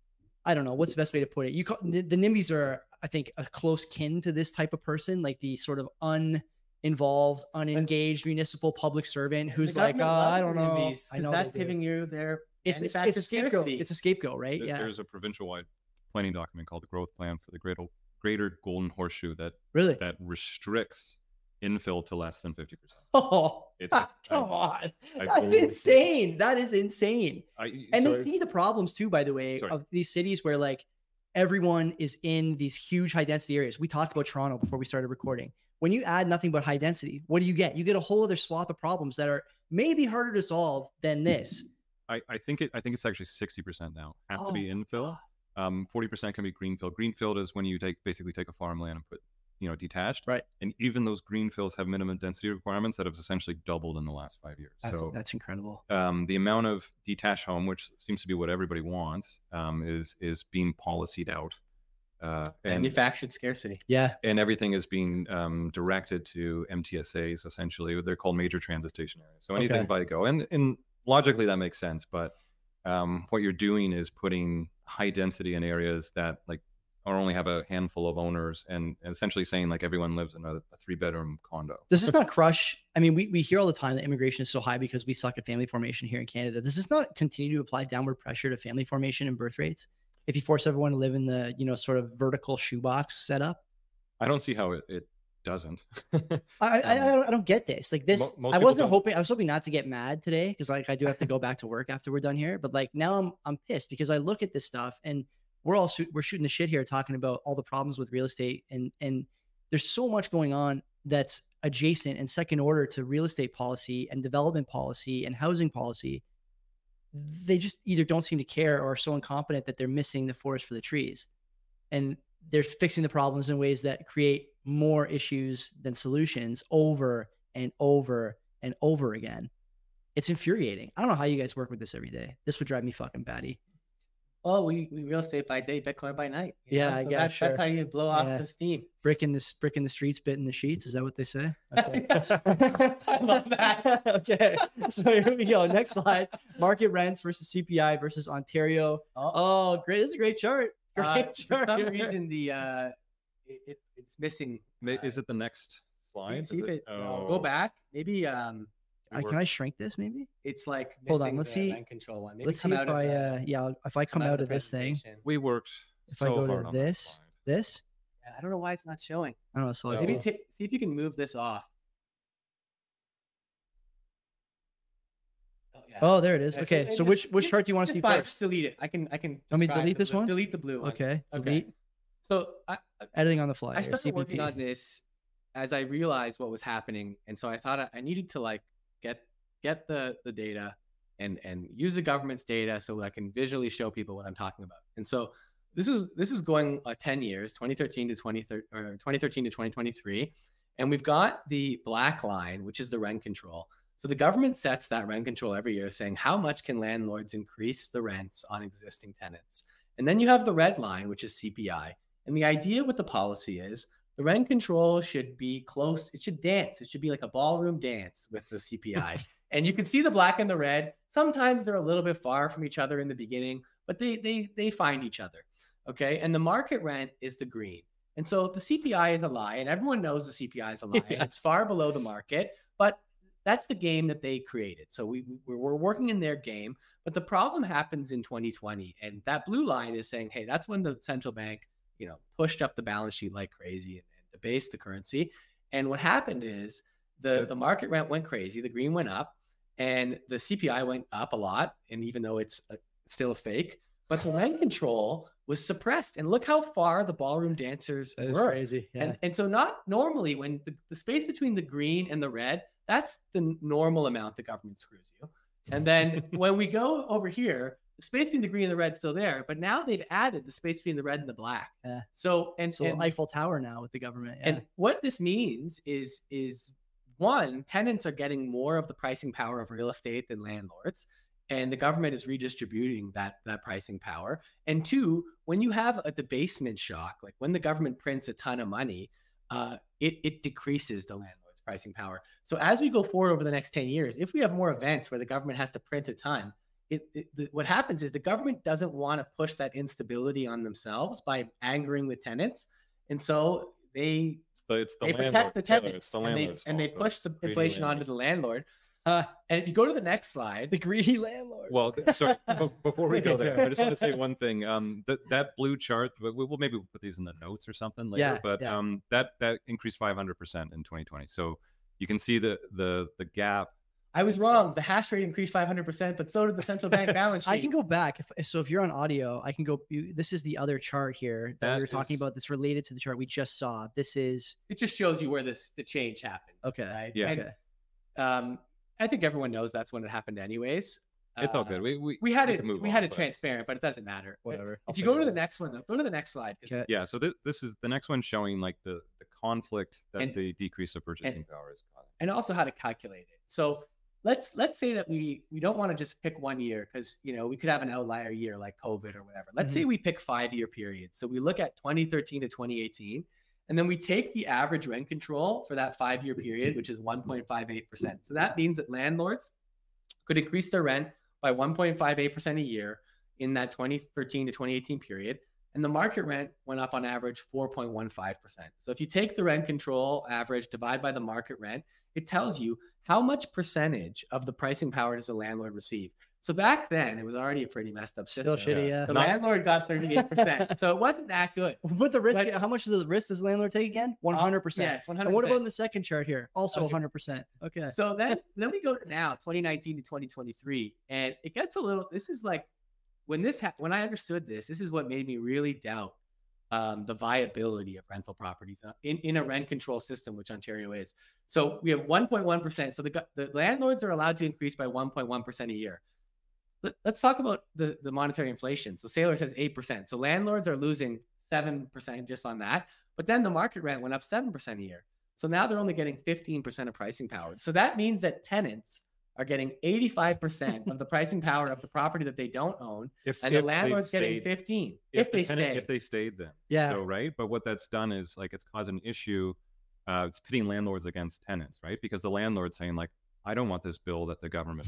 I don't know, what's the best way to put it? You call, the, the NIMBYs are, I think, a close kin to this type of person, like the sort of uninvolved, unengaged municipal public servant who's the like, uh, government I loves don't the know. NIMBYs, I 'cause know that's they do. giving you their It's, it's, it's a manufactured scapegoat. scarcity. It's a scapegoat, right? There- Yeah. There's a provincial-wide planning document called the Growth Plan for the Greater Greater Golden Horseshoe that Really? that restricts infill to less than fifty percent. Oh, It's- I- come on. I That's believe- insane. That is insane. I, And so they see the problems too, by the way, Sorry. of these cities where like everyone is in these huge high density areas. We talked about Toronto before we started recording. When you add nothing but high density, what do you get? You get a whole other swath of problems that are maybe harder to solve than this. I, I think it I think it's actually sixty percent now have to be Oh, infill. Um, forty percent can be greenfield. Greenfield is when you take basically take a farmland and put, you know, detached. Right. And even those greenfields have minimum density requirements that have essentially doubled in the last five years. That's, so that's incredible. um, the amount of detached home, which seems to be what everybody wants, um, is is being policied out. Uh, and Manufactured scarcity. Yeah. and everything is being um, directed to M T S As. Essentially, they're called major transit station areas. So anything Okay. by go, and and logically that makes sense. But um, what you're doing is putting high density in areas that like or only have a handful of owners, and, and essentially saying like everyone lives in a, a three bedroom condo. Does this not crush? I mean, we, we hear all the time that immigration is so high because we suck at family formation here in Canada. Does this not continue to apply downward pressure to family formation and birth rates? If you force everyone to live in the, you know, sort of vertical shoebox setup? I don't see how it, it doesn't. I, I, I, Um, don't, I don't get this. Like this, mo- most I people wasn't don't. hoping, I was hoping not to get mad today because like I do have to go back to work after we're done here. But like now I'm, I'm pissed because I look at this stuff and we're all, shoot, we're shooting the shit here talking about all the problems with real estate. And, and there's so much going on that's adjacent and second order to real estate policy and development policy and housing policy. They just either don't seem to care or are so incompetent that they're missing the forest for the trees. And they're fixing the problems in ways that create more issues than solutions over and over and over again. It's infuriating. I don't know how you guys work with this every day. This would drive me fucking batty. Oh, we, we real estate by day, Bitcoin by night. you Yeah, know? I So guess, That's, that's sure. how you blow off Yeah. the steam. Brick in the brick in the streets, bit in the sheets. Is that what they say? Okay. I love that. Okay. So here we go. Next slide. Market rents versus C P I versus Ontario. Oh, Oh, great. This is a great chart. Great uh, for chart some here. reason, the uh, it, it, it's missing. May- uh, Is it the next slide? see Is if it- it, uh, oh, go back. Maybe um, it Uh, can worked. I shrink this maybe? it's like Hold on, missing let's the see- rent control one. Maybe Let's come see out if of I the- uh yeah, if I come come out the of this thing. presentation. We worked. If I so go to hard on that this, slide. this, Yeah, I don't know why it's not showing. I don't know. So No. Maybe Oh. ta- see if you can move this off. Oh, yeah. Oh, there it is. Yeah, Okay. it- So it which just- which just- chart do you want to just see fine, first? Just delete it. I can. I can. Want me to describe delete the this blue- one? Delete the blue one. Okay. Okay. Delete. So I, Editing on the fly. I here, started working C P P. on this as I realized what was happening, and so I thought I, I needed to like get get the the data and and use the government's data so I can visually show people what I'm talking about. And so this is this is going uh, ten years, twenty thirteen to twenty thirteen, or twenty thirteen to twenty twenty-three, and we've got the black line, which is the rent control. So the government sets that rent control every year, saying how much can landlords increase the rents on existing tenants. And then you have the red line, which is C P I. And the idea with the policy is the rent control should be close. It should dance. It should be like a ballroom dance with the C P I. And you can see the black and the red. Sometimes they're a little bit far from each other in the beginning, but they they they find each other. Okay. And the market rent is the green. And so the C P I is a lie, and everyone knows the C P I is a lie. Yeah. It's far below the market, but that's the game that they created. So we, we're, we're working in their game, but the problem happens in twenty twenty. And that blue line is saying, hey, that's when the central bank, you know, pushed up the balance sheet like crazy and, and debased the currency. And what happened is the, the market rent went crazy. The green went up and the C P I went up a lot. And even though it's a, still a fake, but the rent control was suppressed. And look how far the ballroom dancers that is were. Crazy. Yeah. And, and so not normally when the, the space between the green and the red, that's the normal amount the government screws you. And then when we go over here, the space between the green and the red is still there, but now they've added the space between the red and the black. Yeah. So, and so and, Eiffel Tower now with the government. Yeah. And what this means is, is one, tenants are getting more of the pricing power of real estate than landlords. And the government is redistributing that, that pricing power. And two, when you have a debasement shock, like when the government prints a ton of money, uh, it, it decreases the landlord's pricing power. So as we go forward over the next ten years, if we have more events where the government has to print a ton, it, it, the, what happens is the government doesn't want to push that instability on themselves by angering the tenants. And so they, it's the, it's the they protect the tenants, it's the and, they, and they push the inflation onto the landlord. Uh, and if you go to the next slide, the greedy landlord. Well, sorry, before we go there, I just want to say one thing. Um, that that blue chart, but we'll maybe we'll put these in the notes or something later. Yeah, but yeah. um, that that increased five hundred percent in twenty twenty. So you can see the the the gap. I was wrong. The hash rate increased five hundred percent, but so did the central bank balance sheet. I can go back. If, so if you're on audio, I can go. You, this is the other chart here that, that we were talking is, about. That's related to the chart we just saw. This is. It just shows you where this the change happened. Okay. Right? Yeah. And, okay. Um, I think everyone knows that's when it happened, anyways. It's uh, all good. We we, we had we it. We on, had it but... transparent, but it doesn't matter. Whatever. If I'll you go to it the out. next one, though, go to the next slide. Okay. Yeah. So th this is the next one showing like the the conflict that and, the decrease of purchasing and, power is causing, and also how to calculate it. So let's let's say that we we don't want to just pick one year because you know we could have an outlier year like COVID or whatever. Let's mm-hmm. say we pick five year periods. So we look at twenty thirteen to twenty eighteen, and then we take the average rent control for that five year period, which is one point five eight percent. So that means that landlords could increase their rent by one point five eight percent a year in that twenty thirteen to twenty eighteen period. And the market rent went up on average four point one five percent. So if you take the rent control average, divide by the market rent, it tells you how much percentage of the pricing power does a landlord receive. So back then, it was already a pretty messed up system. Still shitty, yeah. The landlord got thirty-eight percent. So it wasn't that good. But the risk, but, how much of the risk does the landlord take again? one hundred percent. Yes, one hundred percent. And what about in the second chart here? Also okay. one hundred percent. Okay. So then, then we go to now, twenty nineteen to twenty twenty-three. And it gets a little, this is like, when this, ha- when I understood this, this is what made me really doubt um, the viability of rental properties in, in a rent control system, which Ontario is. So we have one point one percent. So the, the landlords are allowed to increase by one point one percent a year. Let, let's talk about the, the monetary inflation. So Saylor says eight percent. So landlords are losing seven percent just on that. But then the market rent went up seven percent a year. So now they're only getting fifteen percent of pricing power. So that means that tenants are getting eighty-five percent of the pricing power of the property that they don't own. If, and if the landlord's stayed, getting fifteen if, if the they tenant, stay. If they stayed then. Yeah. So, right. But what that's done is like it's caused an issue. Uh, it's pitting landlords against tenants, right? Because the landlord's saying like, I don't want this bill that the government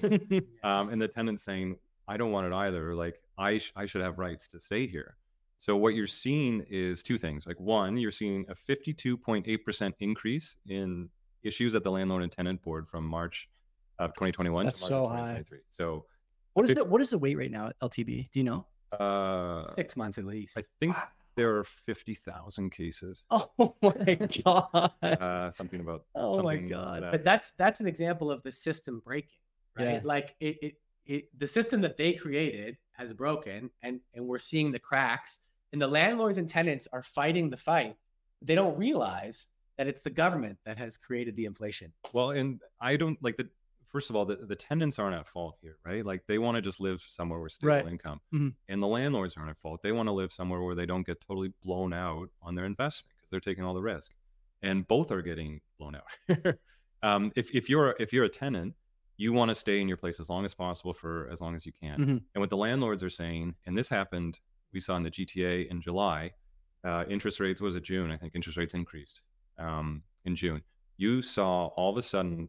um, and the tenant's saying, I don't want it either. Like I, sh- I should have rights to stay here. So what you're seeing is two things. Like one, you're seeing a fifty-two point eight percent increase in issues at the landlord and tenant board from March of twenty twenty-one. That's to March so of high. So what is it? What is the wait right now at L T B? Do you know? Uh, Six months at least. I think wow. there are fifty thousand cases. Oh my God. Uh, something about. Oh something my God. That. But that's, that's an example of the system breaking, right? Yeah. Like it, it, it, the system that they created has broken and, and we're seeing the cracks. And the landlords and tenants are fighting the fight. They don't realize that it's the government that has created the inflation. Well, and I don't like the first of all, the, the tenants aren't at fault here, right? Like they want to just live somewhere with stable Right. income. Mhm. And the landlords aren't at fault. They want to live somewhere where they don't get totally blown out on their investment because they're taking all the risk. And both are getting blown out. um, if, if you're if you're a tenant, you want to stay in your place as long as possible for as long as you can. Mhm. And what the landlords are saying, and this happened, we saw in the G T A in July, uh, interest rates, was it June? I think interest rates increased um, in June. You saw all of a sudden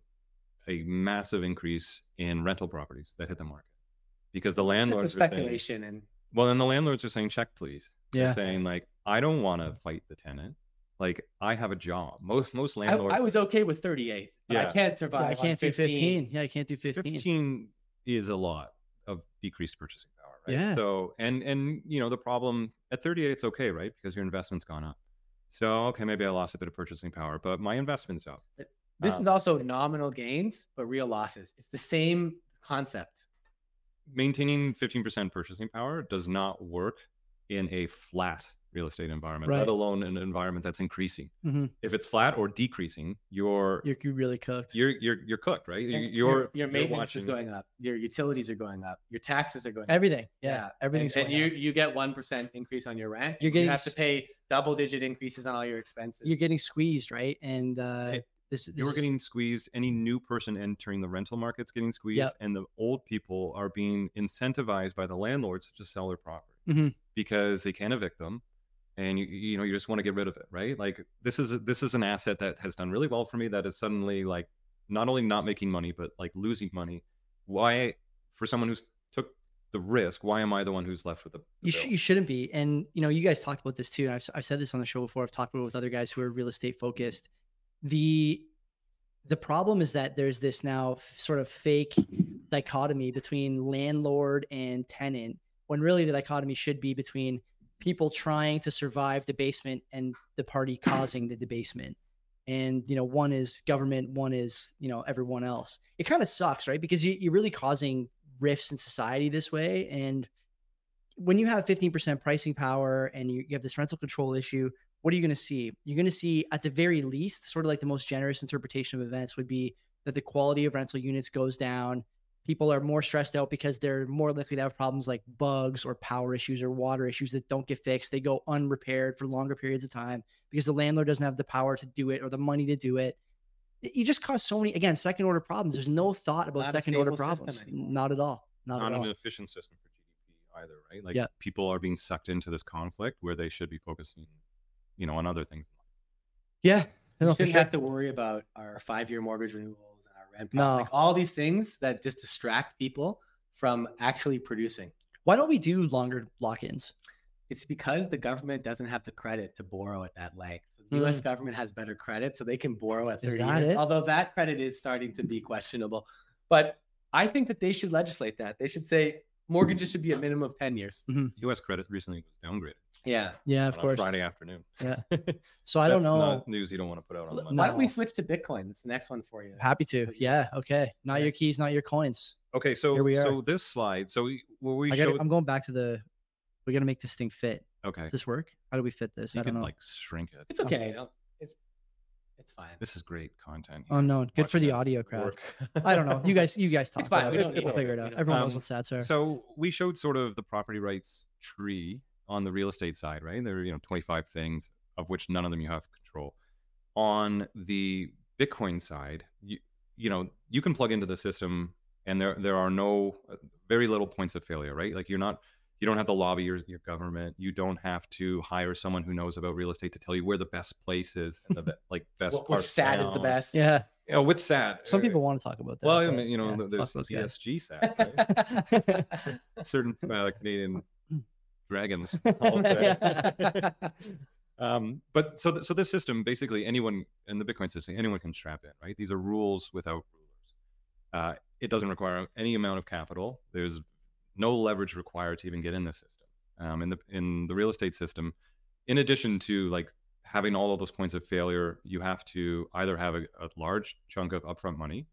a massive increase in rental properties that hit the market because the landlords The are saying, speculation and well, then the landlords are saying, check, please. They're Yeah. saying like, I don't want to fight the tenant. Like I have a job. Most, most I, landlords. I was okay with thirty-eight, but I Yeah. can't Yeah, survive. I can't on do fifteen. Yeah, I can't do fifteen. fifteen is a lot of decreased purchasing power, right? Yeah. So, and, and, you know, the problem at thirty-eight, it's okay, right? Because your investment's gone up. So, okay, maybe I lost a bit of purchasing power, but my investment's up. This Um, is also nominal gains, but real losses. It's the same concept. Maintaining fifteen percent purchasing power does not work in a flat real estate environment, Right. let alone an environment that's increasing. Mhm. If it's flat or decreasing, you're You're, you're really cooked. you're you're you're cooked, right? You- And You're your, your you're maintenance is watching- going up. Your utilities are going up. Your taxes are going up. Everything. Yeah. And- Everything's and, going you up. you get one percent increase on your rent. You're you getting have to s- pay double digit increases on all your expenses. You're getting squeezed, right? And uh, It- this, this You're is- getting squeezed. Any new person entering the rental market's getting squeezed, Yep. and the old people are being incentivized by the landlords to just sell their property Mhm. because they can't evict them, and you you know you just want to get rid of it, right? Like this is this is an asset that has done really well for me that is suddenly like not only not making money but like losing money. Why, for someone who's took the risk, why am I the one who's left with the, the You, sh- bill? you shouldn't be. And, you know, you guys talked about this too. And I've, I've said this on the show before. I've talked about it with other guys who are real estate focused. The, the problem is that there's this now f- sort of fake dichotomy between landlord and tenant, when really the dichotomy should be between people trying to survive debasement and the party causing the debasement. And, you know, one is government, one is, you know, everyone else. It kind of sucks, right? Because you, you're really causing rifts in society this way. And when you have fifteen percent pricing power and you, you have this rental control issue, what are you going to see? You're going to see, at the very least, sort of like the most generous interpretation of events would be that the quality of rental units goes down. People are more stressed out because they're more likely to have problems like bugs or power issues or water issues that don't get fixed. They go unrepaired for longer periods of time because the landlord doesn't have the power to do it or the money to do it. You just cause so many, again, second order problems. There's no thought about Not a second order stable system problems. anymore. Not at all. Not, Not at all. an efficient system for G D P either, right? Like Yeah. people are being sucked into this conflict where they should be focusing, you know, on other things. Yeah. You No, for shouldn't sure. have to worry about our five-year mortgage renewals and our rent. No. Like all these things that just distract people from actually producing. Why don't we do longer lock-ins? It's because the government doesn't have the credit to borrow at that length. So the U S government has better credit, so they can borrow at Hmm. Is thirty that years. it? Although that credit is starting to be questionable. But I think that they should legislate that. They should say mortgages should be a minimum of ten years. U S credit recently was downgraded Yeah. Yeah, of on a course. Friday afternoon. Yeah. So I don't That's know. not news you don't want to put out on Why Monday. don't we No. switch to Bitcoin? That's the next one for you. Happy to. Yeah. Okay. Not Yeah. your keys, not your coins. Okay, so Here we are. so this slide, so we, well, we I gotta, showed. I'm going back to the, we got to make this thing fit. Okay, Does this work? How do we fit this? you I don't can know. like shrink it. It's okay. Don't- It's it's fine. This is great content. Oh no. Good for Watching the it audio crowd. work. I don't know. You guys, you guys talk. It's fine. about We it. don't need We'll it. figure it We out. don't- Everyone Um, knows what stats are. So we showed sort of the property rights tree on the real estate side, right? There are, you know, twenty-five things of which none of them you have control. On the Bitcoin side, you you know, you can plug into the system and there there are no uh, very little points of failure, right? Like you're not you don't have to lobby your, your government. You don't have to hire someone who knows about real estate to tell you where the best place is and the be- like best Wh- part. Which sad is the best. yeah. You know, which sad. Some people want to talk about that. Well, I but mean, you know, yeah, th- there's fuck those E guys. S G sad, right? Certain uh, Canadian dragons. I'll say. um, but so th- so this system, basically, anyone in the Bitcoin system, anyone can strap in, right? These are rules without rulers. Uh, it doesn't require any amount of capital. There's no leverage required to even get in the system. Um, in the in the real estate system, in addition to like having all of those points of failure, you have to either have a, a large chunk of upfront money.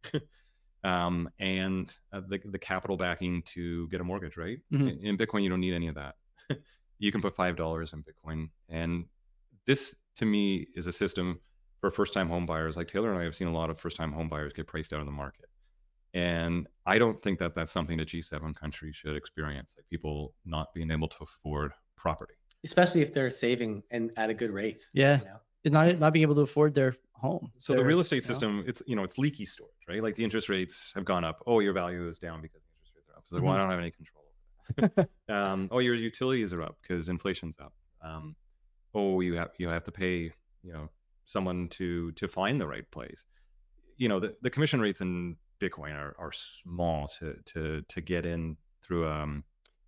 Um, and uh, the, the capital backing to get a mortgage, right? Mhm. In, in Bitcoin, you don't need any of that. You can put five dollars in Bitcoin. And this, to me, is a system for first-time home buyers. Like Taylor and I have seen a lot of first-time home buyers get priced out of the market. And I don't think that that's something that G seven countries should experience, like people not being able to afford property. Especially if they're saving and at a good rate. Yeah. You know? It's not not being able to afford their home. So the Their- real estate you know? system, it's, you know, it's leaky storage, right? Like the interest rates have gone up. Oh, your value is down because the interest rates are up. So like, well, I don't have any control over that. um, oh, your utilities are up because inflation's up. Um, oh, you have, you have to pay, you know, someone to, to find the right place. You know, the, the commission rates in Bitcoin are, are small to, to, to get in through, um,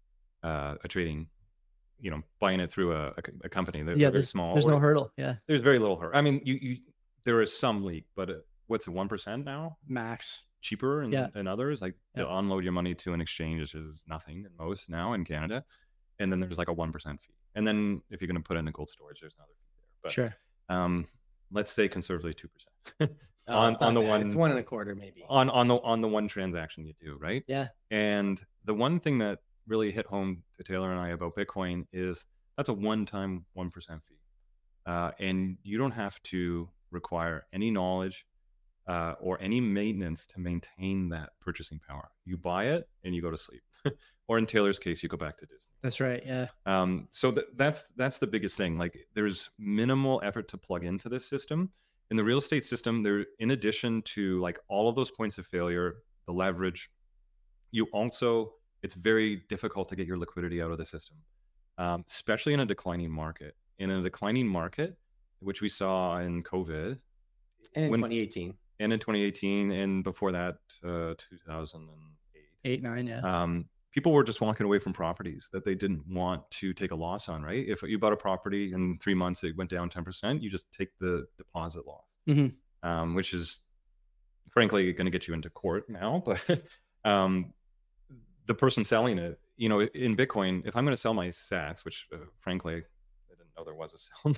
uh, a trading, you know, buying it through a, a, a company. They're, Yeah, they're very there's, small. there's or- no hurdle. Yeah. There's very little hurt. I mean, you, you there is some leak, but uh, what's it, one percent now? Max. Cheaper and, Yeah. and others, like to Yeah. unload your money to an exchange is nothing in most now in Canada. And then there's like a one percent fee. And then if you're going to put it in a cold storage, there's another fee there. But Sure. um, let's say conservatively two percent Oh, on, it's on not the bad. one It's one and a quarter, maybe. on, on the, on the one transaction you do, right? Yeah. And the one thing that really hit home to Taylor and I about Bitcoin is that's a one-time one percent fee. Uh, and you don't have to require any knowledge uh, or any maintenance to maintain that purchasing power. You buy it and you go to sleep. Or in Taylor's case, you go back to Disney. That's right. Yeah. Um, so th- that's that's the biggest thing. Like there's minimal effort to plug into this system. In the real estate system, there, in addition to like all of those points of failure, the leverage, you also, it's very difficult to get your liquidity out of the system, um, especially in a declining market. In a declining market, which we saw in COVID And in when- twenty eighteen. and in twenty eighteen and before that, uh, two thousand eight, Eight, nine. Yeah. um, people were just walking away from properties that they didn't want to take a loss on, right? If you bought a property in three months, it went down ten percent, you just take the deposit loss, Mhm. um, which is frankly going to get you into court now. But um, the person selling it, you know, in Bitcoin, if I'm going to sell my sats, which uh, frankly, I didn't know there was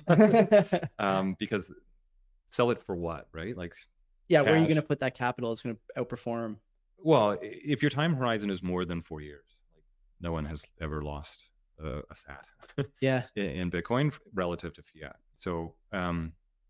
a sell, um, because sell it for what, right? Like, Yeah. Where are you cash. going to put that capital? It's going to outperform. well, i- if your time horizon is more than four years, like no one has ever lost uh, a sat Yeah. in, in Bitcoin f- relative to fiat. So um,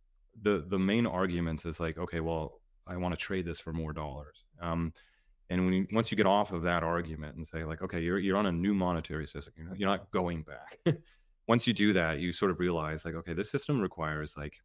the the main argument is like, okay, well, I want to trade this for more dollars. Um, and when you, once you get off of that argument and say like, okay, you're you're on a new monetary system, you're not, you're not going back. Once you do that, you sort of realize like, okay, this system requires like,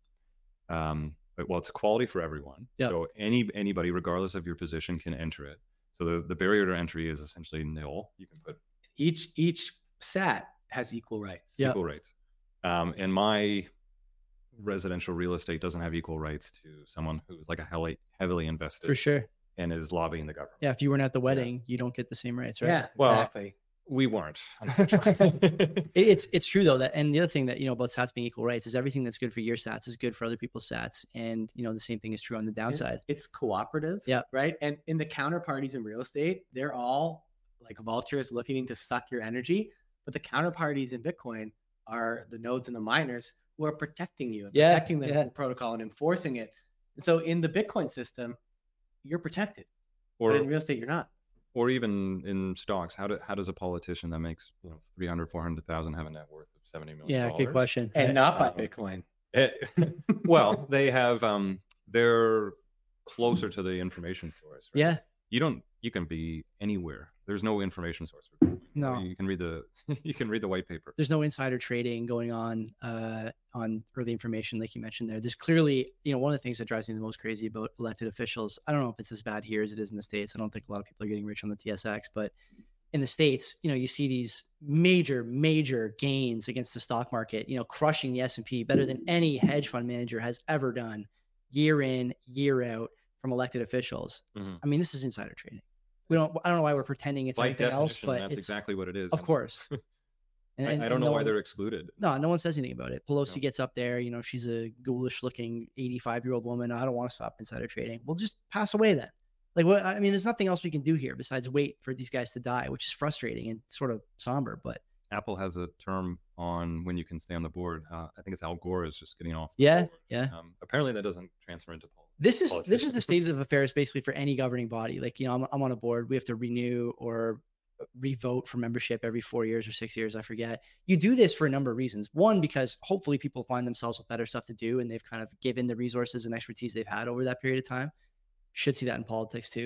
um, but- well, it's quality for everyone. Yep. So any anybody, regardless of your position, can enter it. So the, the barrier to entry is essentially nil. You can put Each each sat has equal rights. Yeah. equal rights. Um, and my residential real estate doesn't have equal rights to someone who's like a heavily, heavily invested For sure. and is lobbying the government. Yeah. If you weren't at the wedding, you don't get the same rights, right? Yeah, Well, exactly. We weren't. unfortunately. It- It's it's true though that, and the other thing that you know about sats being equal rights is everything that's good for your sats is good for other people's sats, and you know the same thing is true on the And downside. It's cooperative. Yeah. Right. And in the counterparties in real estate, they're all like vultures looking to suck your energy. But the counterparties in Bitcoin are the nodes and the miners who are protecting you and Yeah, protecting the yeah. protocol and enforcing it. And so in the Bitcoin system, you're protected. or But in real estate, you're not. or even in stocks, how do, how does a politician that makes you know three hundred, four hundred thousand have a net worth of seventy million? Yeah, good question. And not by Um, Bitcoin. Eh, well, they have um they're closer to the information source, right? Yeah, You don't you can be anywhere. There's no information source for Bitcoin. You know, No. You can read the you can read the white paper. there's no insider trading going on uh, on early information like you mentioned there. There's clearly, you know, one of the things that drives me the most crazy about elected officials. I don't know if it's as bad here as it is in the States. I don't think a lot of people are getting rich on the T S X, but in the States, you know, you see these major, major gains against the stock market, you know, crushing the S and P better than any hedge fund manager has ever done year in, year out from elected officials. Mhm. I mean, this is insider trading. We don't, I don't know why we're pretending it's By anything else, definition, but that's it's, exactly what it is. of And course. And, I, and- I and don't know no why one- they're excluded. no, no one says anything about it. Pelosi No. gets up there, you know, she's a ghoulish looking eighty-five year old woman. I don't want to stop insider trading. We'll just pass away then. Like, what? I mean, there's nothing else we can do here besides wait for these guys to die, which is frustrating and sort of somber. But Apple has a term on when you can stay on the board. Uh, I think it's Al Gore is just getting off. the Yeah, board. yeah. Um, apparently, that doesn't transfer into politics. this is this is the Politicians. state of affairs basically for any governing body. Like, you know, I'm, I'm on a board. We have to renew or revote for membership every four years or six years. I forget. You do this for a number of reasons. One, because hopefully people find themselves with better stuff to do and they've kind of given the resources and expertise they've had over that period of time. Should see that in politics too.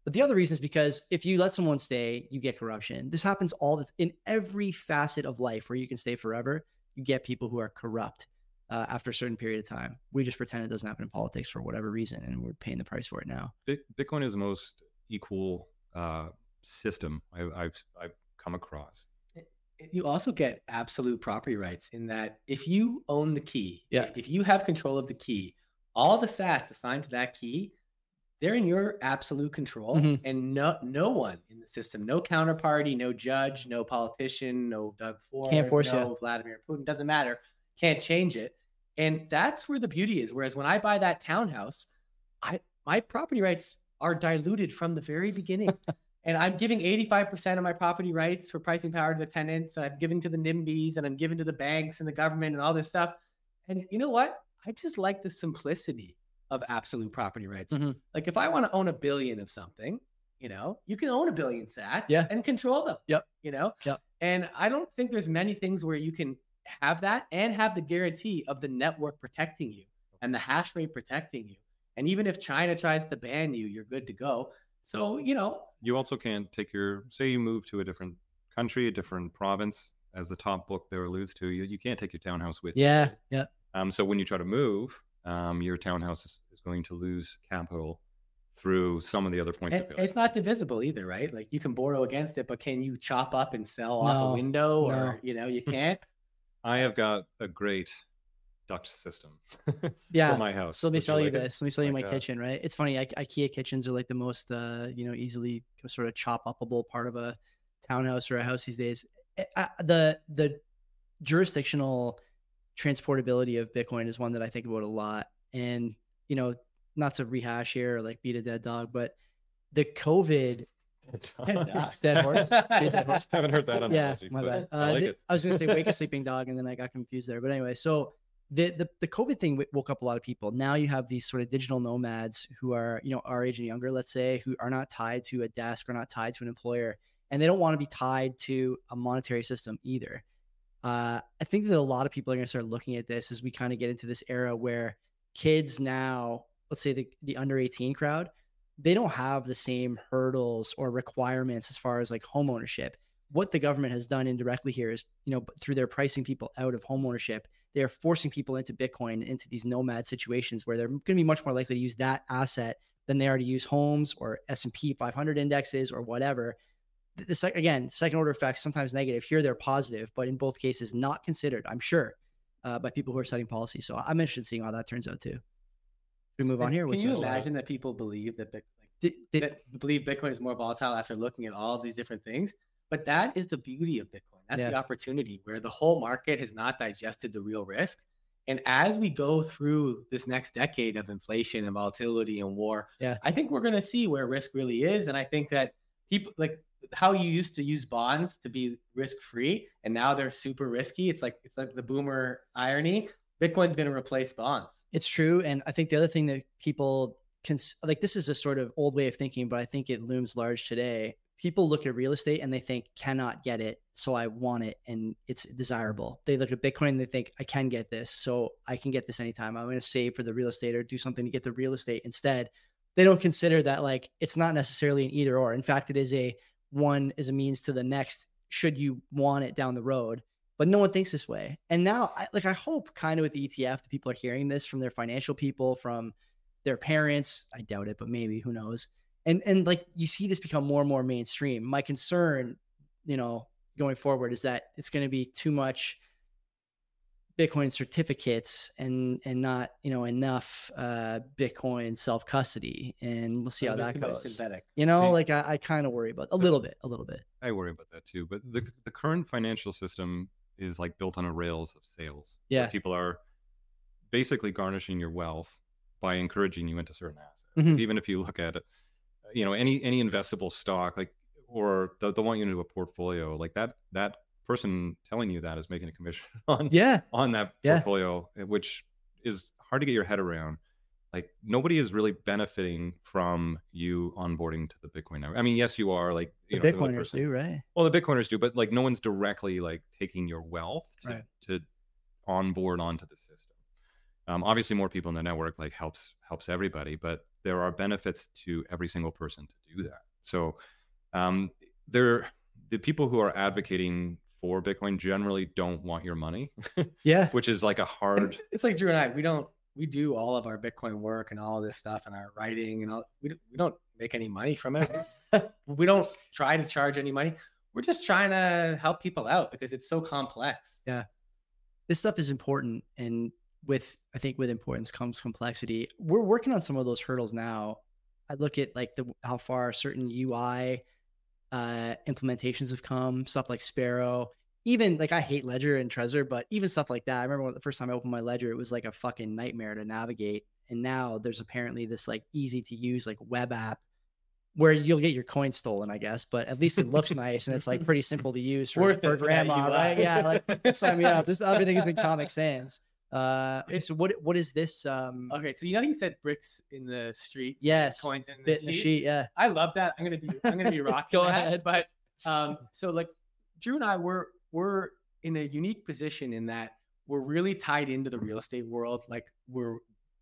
But the other reason is because if you let someone stay, you get corruption. This happens all the in every facet of life where you can stay forever. You get people who are corrupt uh, after a certain period of time. We just pretend it doesn't happen in politics for whatever reason, and we're paying the price for it now. Bitcoin is the most equal uh, system I, I've I've come across. You also get absolute property rights in that if you own the key, yeah. if, if you have control of the key, all the sats assigned to that key, they're in your absolute control, mm-hmm. and no no one in the system, no counterparty, no judge, no politician, no Doug Ford, can't force no you. Vladimir Putin, doesn't matter, can't change it. And that's where the beauty is. Whereas when I buy that townhouse, I my property rights are diluted from the very beginning. And I'm giving eighty-five percent of my property rights for pricing power to the tenants. And I'm giving to the NIMBYs, and I'm giving to the banks and the government and all this stuff. And you know what? I just like the simplicity of absolute property rights. Mm-hmm. Like if I want to own a billion of something, you know, you can own a billion sats yeah. and control them. Yep. You know? Yep. And I don't think there's many things where you can have that and have the guarantee of the network protecting you and the hash rate protecting you. And even if China tries to ban you, you're good to go. So, you know, you also can't take your, say you move to a different country, a different province, as the top book there alludes to, you, you can't take your townhouse with yeah, you. Yeah. Um, so when you try to move, um, your townhouse is, is going to lose capital through some of the other points. And of it's not divisible either, right? Like you can borrow against it, but can you chop up and sell no, off a window, no. or, you know, you can't. I have got a great Dutch system yeah for my house. So let me tell you like this. Let me tell you like my that. kitchen, right? It's funny. I, IKEA kitchens are like the most, uh, you know, easily sort of chop upable part of a townhouse or a house these days. I, the the jurisdictional transportability of Bitcoin is one that I think about a lot. And, you know, not to rehash here or like beat a dead dog, but the COVID dead horse. Dead horse. I haven't heard that. Yeah, my bad. Uh, I, like the, it. I was going to say wake a sleeping dog, and then I got confused there. But anyway, so the, the the COVID thing woke up a lot of people. Now you have these sort of digital nomads who are, you know, our age and younger, let's say, who are not tied to a desk or not tied to an employer, and they don't want to be tied to a monetary system either. Uh, I think that a lot of people are going to start looking at this as we kind of get into this era where kids now, let's say the, the under eighteen crowd, they don't have the same hurdles or requirements as far as like home ownership. What the government has done indirectly here is, you know, through their pricing people out of home ownership, they are forcing people into Bitcoin, into these nomad situations where they're going to be much more likely to use that asset than they are to use homes or S and P five hundred indexes or whatever. The, the sec- again, second order effects, sometimes negative. Here they're positive, but in both cases, not considered, I'm sure, uh, by people who are setting policy. So I'm interested in seeing how that turns out too. We move on here. Can you imagine that people believe that, like, did, did, that believe Bitcoin is more volatile after looking at all of these different things? But that is the beauty of Bitcoin. That's yeah. the opportunity where the whole market has not digested the real risk. And as we go through this next decade of inflation and volatility and war, yeah. I think we're going to see where risk really is. And I think that people, like how you used to use bonds to be risk-free, and now they're super risky. It's like, it's like the boomer irony. Bitcoin's going to replace bonds. It's true. And I think the other thing that people can, like, this is a sort of old way of thinking, but I think it looms large today. People look at real estate and they think, cannot get it, so I want it and it's desirable. They look at Bitcoin and they think, I can get this, so I can get this anytime. I'm going to save for the real estate or do something to get the real estate. Instead, they don't consider that, like, it's not necessarily an either or. In fact, it is a one is a means to the next should you want it down the road. But no one thinks this way. And now, I, like, I hope kind of with the E T F, the people are hearing this from their financial people, from their parents. I doubt it, but maybe, who knows? And, and like, you see this become more and more mainstream. My concern, you know, going forward is that it's going to be too much Bitcoin certificates and, and not, you know, enough uh, Bitcoin self-custody. And we'll see how that goes. Synthetic. You know, like I, I kind of worry about a little bit, a little bit. I worry about that too. But the, the current financial system is like built on a rails of sales. Yeah. People are basically garnishing your wealth by encouraging you into certain assets. Mm-hmm. Even if you look at it, you know, any any investable stock, like, or the, the want you into a portfolio, like that that person telling you that is making a commission on yeah on that yeah. portfolio, which is hard to get your head around. Like, nobody is really benefiting from you onboarding to the Bitcoin network. I mean, yes, you are, like, you the know, Bitcoiners do, right? Well, the Bitcoiners do, but like, no one's directly like taking your wealth to, right. to onboard onto the system. Um, obviously, more people in the network like helps helps everybody, but there are benefits to every single person to do that. So um, there, the people who are advocating for Bitcoin generally don't want your money. Yeah, which is like a hard. It's like Drew and I, we don't we do all of our Bitcoin work and all this stuff and our writing and all. We we don't make any money from it. We don't try to charge any money. We're just trying to help people out because it's so complex. Yeah, this stuff is important, and with I think with importance comes complexity. We're working on some of those hurdles now. I look at like the how far certain U I uh, implementations have come, stuff like Sparrow. Even like I hate Ledger and Trezor, but even stuff like that. I remember when the first time I opened my Ledger, it was like a fucking nightmare to navigate. And now there's apparently this like easy to use like web app where you'll get your coin stolen, I guess, but at least it looks nice and it's like pretty simple to use for, Worth for it for grandma, that U I. right? Yeah, like sign me up. This everything has been Comic Sans. Uh, okay, so what what is this? Um, Okay, so you know you said bricks in the street, yes, coins in the bit in the sheet. sheet. Yeah, I love that. I'm gonna be I'm gonna be rocking Go that. ahead. But um, so like Drew and I we're we're in a unique position in that we're really tied into the real estate world. Like we're,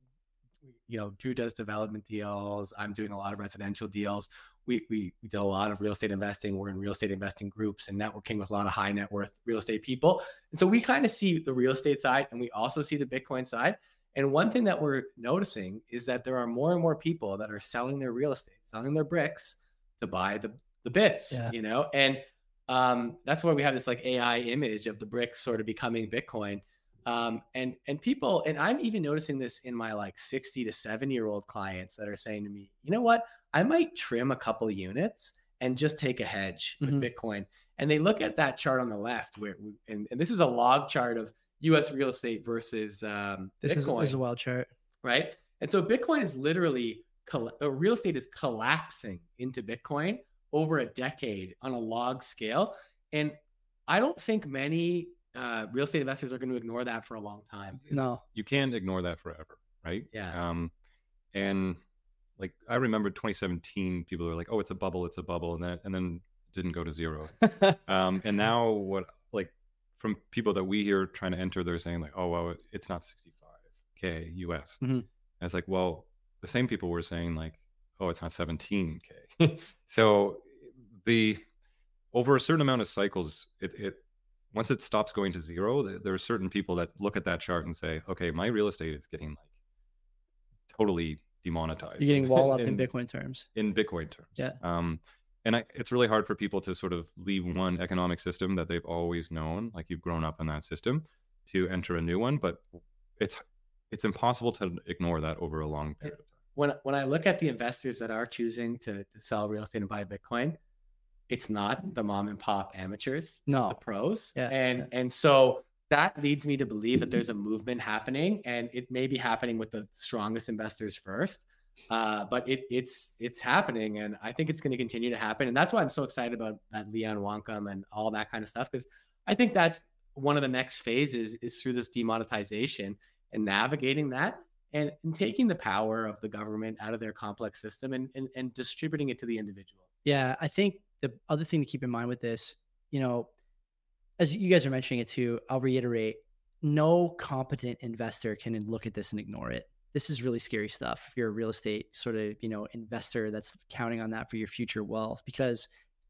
you know, Drew does development deals. I'm doing a lot of residential deals. We, we, we did a lot of real estate investing. We're in real estate investing groups and networking with a lot of high net worth real estate people. And so we kind of see the real estate side and we also see the Bitcoin side. And one thing that we're noticing is that there are more and more people that are selling their real estate, selling their bricks to buy the, the bits, Yeah. you know, and um, that's why we have this like A I image of the bricks sort of becoming Bitcoin. Um, and, and people, and I'm even noticing this in my like sixty to seventy year old clients that are saying to me, you know what, I might trim a couple units and just take a hedge with Mhm. Bitcoin. And they look at that chart on the left where, and, and this is a log chart of U S real estate versus um, this is, Bitcoin, this is a wild chart. right? And so Bitcoin is literally, coll- uh, real estate is collapsing into Bitcoin over a decade on a log scale. And I don't think many uh, real estate investors are going to ignore that for a long time. No, You can't ignore that forever, right? Yeah. Um, and like I remember twenty seventeen, people were like, "Oh, it's a bubble, it's a bubble," and then and then it didn't go to zero. um, and now what? Like from people that we hear trying to enter, they're saying like, "Oh, well, it's not sixty-five K U S." Mhm. And it's like, well, the same people were saying like, "Oh, it's not seventeen K." So the over a certain amount of cycles, it it once it stops going to zero, there, there are certain people that look at that chart and say, "Okay, my real estate is getting like totally demonetized." you're getting wall up in, in Bitcoin terms. In Bitcoin terms. Yeah. Um, and I, it's really hard for people to sort of leave one economic system that they've always known, like you've grown up in that system, to enter a new one. But it's it's impossible to ignore that over a long period of time. When, when I look at the investors that are choosing to, to sell real estate and buy Bitcoin, it's not the mom and pop amateurs, No. it's the pros. Yeah. And, Yeah. and so that leads me to believe that there's a movement happening and it may be happening with the strongest investors first. Uh, but it, it's it's happening, and I think it's going to continue to happen, and that's why I'm so excited about that Leon Wonkum and all that kind of stuff, because I think that's one of the next phases is through this demonetization and navigating that and, and taking the power of the government out of their complex system and, and and distributing it to the individual. Yeah, I think the other thing to keep in mind with this, you know, as you guys are mentioning it too, I'll reiterate, no competent investor can look at this and ignore it. This is really scary stuff if you're a real estate sort of, you know, investor that's counting on that for your future wealth. Because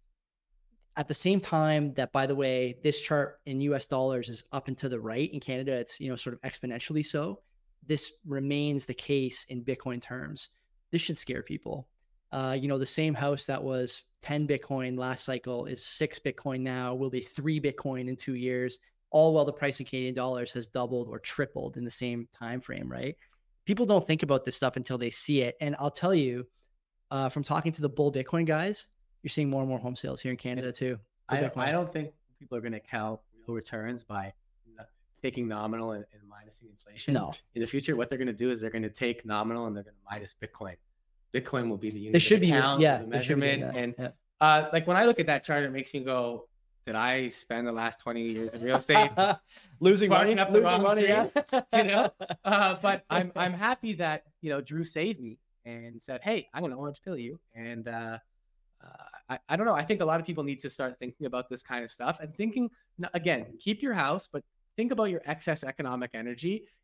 at the same time that, by the way, this chart in U S dollars is up and to the right, in Canada, it's, you know, sort of exponentially so. This remains the case in Bitcoin terms. This should scare people. Uh, you know, the same house that was ten Bitcoin last cycle is six Bitcoin now, will be three Bitcoin in two years, all while the price in Canadian dollars has doubled or tripled in the same time frame, right? People don't think about this stuff until they see it. And I'll tell you, uh, from talking to the bull Bitcoin guys, you're seeing more and more home sales here in Canada too. I don't, I don't think people are going to count real returns by taking nominal and, and minusing inflation. No. In the future, what they're going to do is they're going to take nominal and they're going to minus Bitcoin. Bitcoin will be the unit They should of be, account, yeah, the they should be doing measurement. that, And yeah. uh, like when I look at that chart, it makes me go, did I spend the last twenty years in real estate losing money, barking up the losing wrong money, yeah. tree? You know, uh, but I'm I'm happy that, you know, Drew saved me and said, hey, I'm going to orange pill you. And uh, uh, I, I don't know. I think a lot of people need to start thinking about this kind of stuff and thinking, again, keep your house, but think about your excess economic energy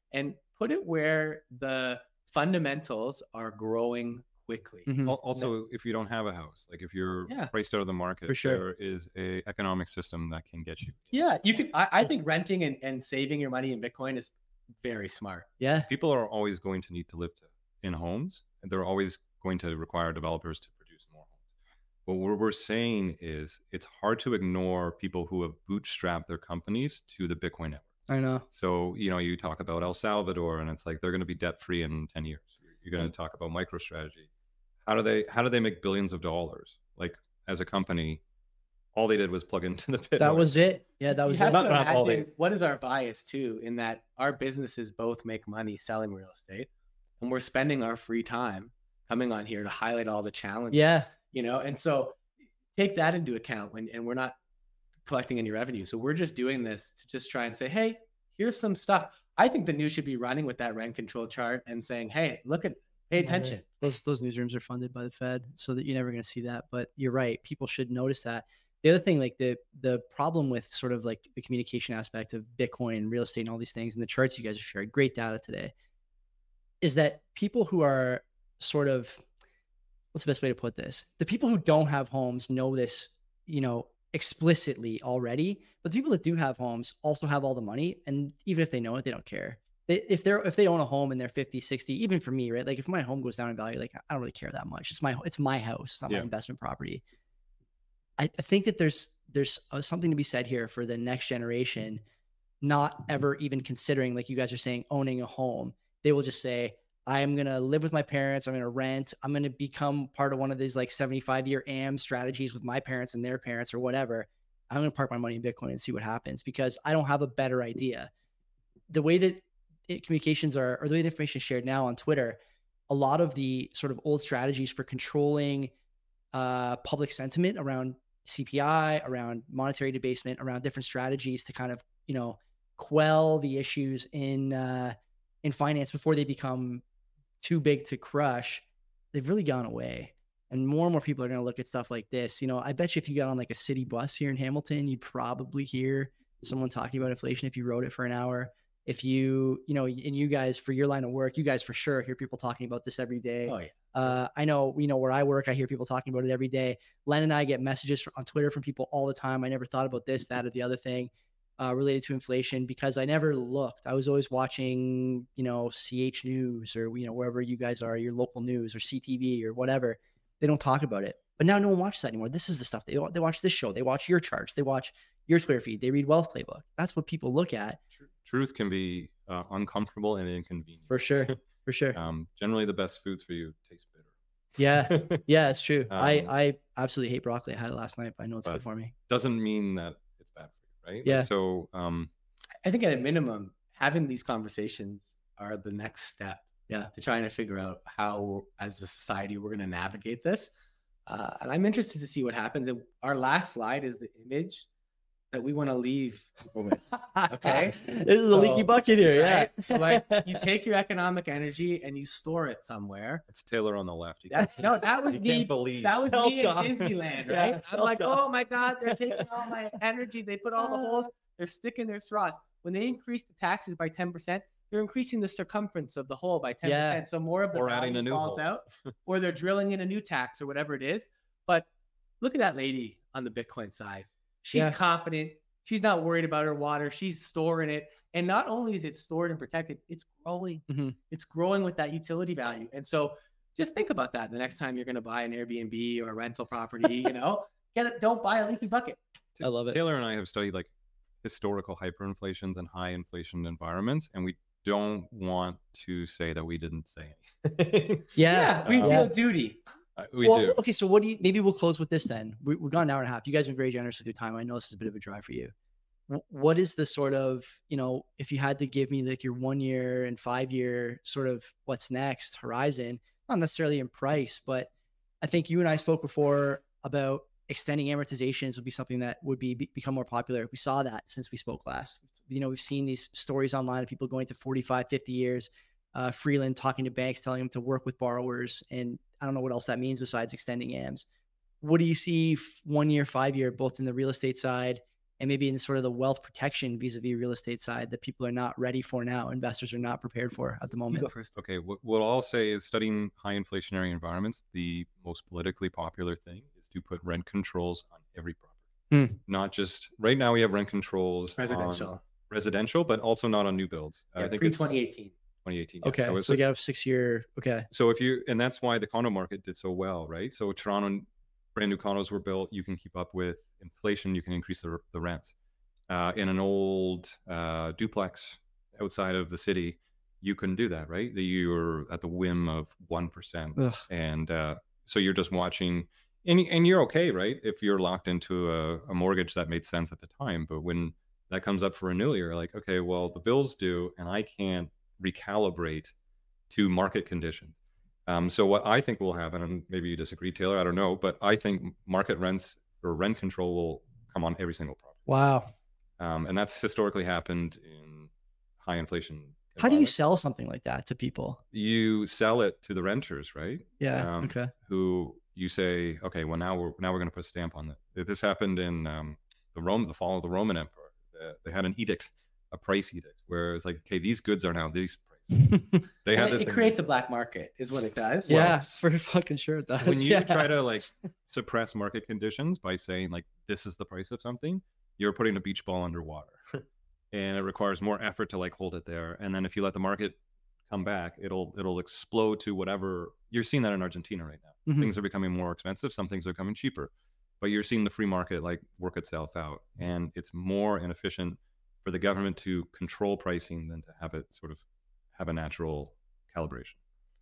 and put it where the fundamentals are growing quickly. Mhm. Al- Also, if you don't have a house, like if you're Yeah. priced out of the market, For sure. there is a economic system that can get you. Yeah, you can. I, I think renting and, and saving your money in Bitcoin is very smart. Yeah. People are always going to need to live to, in homes, and they're always going to require developers to produce more homes. But what we're saying is it's hard to ignore people who have bootstrapped their companies to the Bitcoin network. I know. So, you know, you talk about El Salvador and it's like they're going to be debt free in ten years. You're going to talk about MicroStrategy. How do they how do they make billions of dollars? Like as a company, all they did was plug into the Bitcoin. That was it. Yeah, that You was have it. to Not- not all imagine what is our bias too, in that our businesses both make money selling real estate, and we're spending our free time coming on here to highlight all the challenges. Yeah. You know, and so take that into account when, and we're not collecting any revenue. So we're just doing this to just try and say, hey, here's some stuff. I think the news should be running with that rent control chart and saying, hey, look at, pay attention. Those those newsrooms are funded by the Fed, so that you're never going to see that. But you're right; people should notice that. The other thing, like the the problem with sort of like the communication aspect of Bitcoin, real estate, and all these things, and the charts you guys have shared, great data today, is that people who are sort of, what's the best way to put this? The people who don't have homes know this, you know, explicitly already, but the people that do have homes also have all the money, and even if they know it, they don't care. They, if they're if they own a home and they're fifty, sixty, even for me, right? Like if my home goes down in value, like I don't really care that much. It's my it's my house, it's not Yeah. my investment property. I, I think that there's there's uh, something to be said here for the next generation, not ever even considering, like you guys are saying, owning a home. They will just say, I'm going to live with my parents. I'm going to rent. I'm going to become part of one of these like seventy-five year A M strategies with my parents and their parents or whatever. I'm going to park my money in Bitcoin and see what happens because I don't have a better idea. The way that it, communications are, or the way the information is shared now on Twitter, a lot of the sort of old strategies for controlling uh, public sentiment around C P I, around monetary debasement, around different strategies to kind of, you know, quell the issues in, uh, in finance before they become too big to crush, they've really gone away. And more and more people are going to look at stuff like this. You know, I bet you if you got on like a city bus here in Hamilton, you'd probably hear someone talking about inflation if you rode it for an hour. If you, you know, and you guys for your line of work, you guys for sure hear people talking about this every day. Oh yeah. Uh, I know, you know, where I work, I hear people talking about it every day. Len and I get messages on Twitter from people all the time. I never thought about this, that, or the other thing uh, related to inflation because I never looked. I was always watching, you know, C H News or, you know, wherever you guys are, your local news or C T V or whatever. They don't talk about it. But now no one watches that anymore. This is the stuff they they watch this show. They watch your charts. They watch your Twitter feed. They read Wealth Playbook. That's what people look at. Truth can be uh, uncomfortable and inconvenient. For sure. For sure. um, generally, the best foods for you taste bitter. Yeah. Yeah, it's true. Um, I, I absolutely hate broccoli. I had it last night, but I know it's but- good for me. Doesn't mean that it's bad for you, right? Yeah. Like, so, um, I think at a minimum, having these conversations are the next step. Yeah. To trying to figure out how, as a society, we're going to navigate this. Uh, and I'm interested to see what happens. And our last slide is the image that we want to leave people with. Okay. This is a leaky So, bucket here. right? Yeah. So like you take your economic energy and you store it somewhere. it's Taylor on the left. You That's, can't- no, that was you me. can't believe. That was Shell me in shock. Disneyland, Yeah, right? I'm shell like, shock. oh my God, they're taking all my energy. They put all the holes, they're sticking their straws. When they increase the taxes by ten percent, they're increasing the circumference of the hole by ten percent. Yeah. So more of the Or adding value a new falls hole. out, or they're drilling in a new tax or whatever it is. But look at that lady on the Bitcoin side. She's Yeah. confident. She's not worried about her water. She's storing it. And not only is it stored and protected, it's growing. Mhm. It's growing with that utility value. And so just think about that the next time you're going to buy an Airbnb or a rental property, you know, get it. Don't buy a leaky bucket. I love it. Taylor and I have studied like historical hyperinflations and high inflation environments, and we don't want to say that we didn't say anything. Yeah. we Um, feel duty. Uh, we well, do. okay. So what do you, maybe we'll close with this then. We, we've gone an hour and a half. You guys have been very generous with your time. I know this is a bit of a drive for you. Wh- What is the sort of, you know, if you had to give me like your one year and five year sort of what's next horizon, not necessarily in price, but I think you and I spoke before about extending amortizations would be something that would be, be become more popular. We saw that since we spoke last. You know, we've seen these stories online of people going to forty-five, fifty years, uh, Freeland talking to banks, telling them to work with borrowers. And I don't know what else that means besides extending A Ms. What do you see f- one year, five year, both in the real estate side and maybe in sort of the wealth protection vis-a-vis real estate side that people are not ready for now, investors are not prepared for at the You moment? go first. Okay, what, what I'll say is studying high inflationary environments, the most politically popular thing is to put rent controls on every property. Hmm. Not just, right now we have rent controls on Residential. residential, but also not on new builds. Yeah, I think pre it's twenty eighteen. twenty eighteen. yeah. Okay, So, so, it's you a- got a six-year. Okay, so if you, and that's why the condo market did so well, right? So Toronto, brand new condos were built. You can keep up with inflation. You can increase the, the rents. Uh, in an old uh, duplex outside of the city, you couldn't do that, right? You're at the whim of one percent. Ugh. And uh, so you're just watching, and, and you're okay, right? If you're locked into a, a mortgage that made sense at the time. But when that comes up for renewal, you're like, okay, well, the bill's due and I can't recalibrate to market conditions. Um, so what I think will happen, and maybe you disagree, Taylor, I don't know, but I think market rents or rent control will come on every single property. wow. Um, and that's historically happened in high inflation. How do you environments. sell something like that to people? You sell it to the renters, right? Yeah. Um, okay. Who you say, okay, well now we're now we're going to put a stamp on it. This happened in um, the Rome, the fall of the Roman Empire. Uh, they had an edict, a price edict, where it's like, okay, these goods are now these price. They had Well, this. it thing- creates a black market, is what it does. Yeah, it's- for fucking sure it does. when you yeah. try to like suppress market conditions by saying like this is the price of something, you're putting a beach ball underwater. And it requires more effort to like hold it there. And then if you let the market come back, it'll it'll explode to whatever. You're seeing that in Argentina right now. Mhm. Things are becoming more expensive, some things are becoming cheaper. But you're seeing the free market like work itself out. And it's more inefficient for the government to control pricing than to have it sort of have a natural calibration.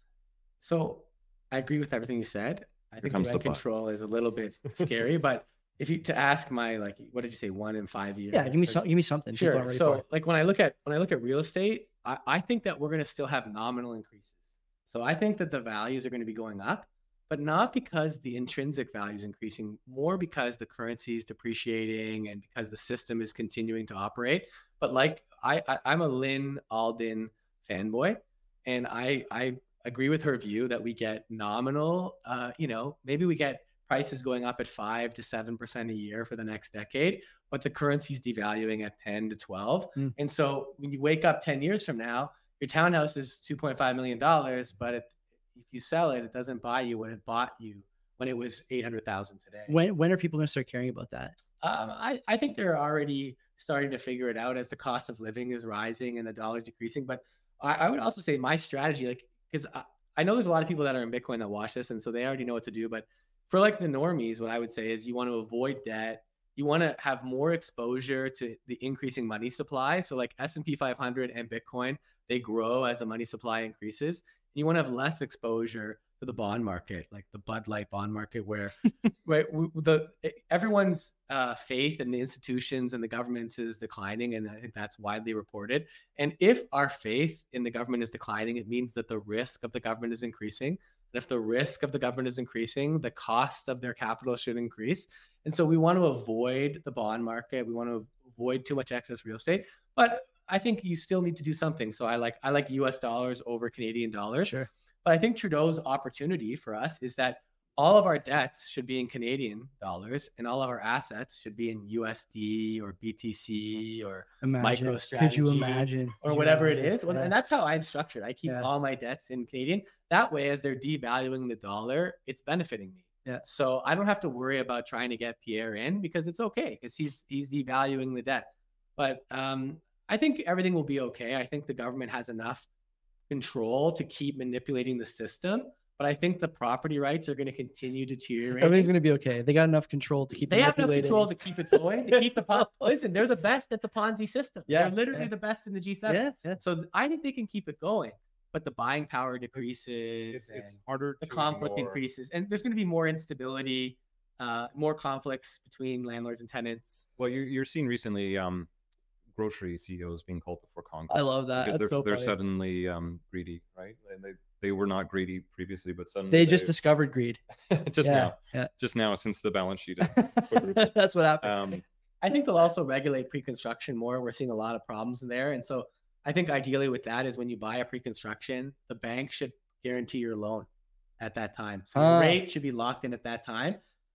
So I agree with everything you said. I think the comes the rent but. control is a little bit scary, but if you to ask my like, what did you say, one in five years? Yeah, give me Like, some. Give me something. People Sure. aren't ready for So it. like when I look at when I look at real estate, I, I think that we're going to still have nominal increases. So I think that the values are going to be going up, but not because the intrinsic value is increasing, more because the currency is depreciating and because the system is continuing to operate. But like I, I I'm a Lynn Alden fanboy, and I I agree with her view that we get nominal, uh, you know, maybe we get prices going up at five to seven percent a year for the next decade, but the currency's devaluing at ten to twelve. Mm. And so when you wake up ten years from now, your townhouse is two point five million dollars, but it, if you sell it, it doesn't buy you what it bought you when it was eight hundred thousand today. When when are people going to start caring about that? Um, I, I think they're already starting to figure it out as the cost of living is rising and the dollar's decreasing. But I, I would also say my strategy, like, because I, I know there's a lot of people that are in Bitcoin that watch this, and so they already know what to do. But for like the normies, what I would say is you want to avoid debt. You want to have more exposure to the increasing money supply. So like S and P five hundred and Bitcoin, they grow as the money supply increases. You want to have less exposure to the bond market, like the Bud Light bond market, where right w- the everyone's uh, faith in the institutions and the governments is declining, and I think that's widely reported. And if our faith in the government is declining, it means that the risk of the government is increasing. And if the risk of the government is increasing, the cost of their capital should increase. And so we want to avoid the bond market. We want to avoid too much excess real estate, but I think you still need to do something. So I like I like U S dollars over Canadian dollars. Sure. But I think Trudeau's opportunity for us is that all of our debts should be in Canadian dollars and all of our assets should be in U S D or B T C or Imagine. MicroStrategy Could you imagine? or Could you whatever it imagine? is. Well, Yeah. And that's how I'm structured. I keep Yeah. all my debts in Canadian. That way, as they're devaluing the dollar, it's benefiting me. Yeah. So I don't have to worry about trying to get Pierre in because it's okay because he's he's devaluing the debt. But um, I think everything will be okay. I think the government has enough control to keep manipulating the system. But I think the property rights are going to continue deteriorating. Everything's going to be okay. They got enough control to keep They have enough manipulating. control to keep it going, to keep the pon- listen. They're the best at the Ponzi system. Yeah, They're literally yeah. the best in the G seven. Yeah, yeah. So I think they can keep it going, but the buying power decreases It's, it's and harder the to conflict ignore. increases, and there's going to be more instability, uh, more conflicts between landlords and tenants. Well, you're, you're seeing recently um, grocery C E Os being called before Congress. I love that. because That's they're, so they're funny. suddenly um, greedy, right? And they, they were not greedy previously, but suddenly They just discovered greed. just yeah, now, yeah. just now since the balance sheet. is quadrupled. That's what happened. um, I think they'll also regulate pre-construction more. We're seeing a lot of problems in there, and so I think ideally with that is when you buy a pre-construction, the bank should guarantee your loan at that time. So Ah. the rate should be locked in at that time.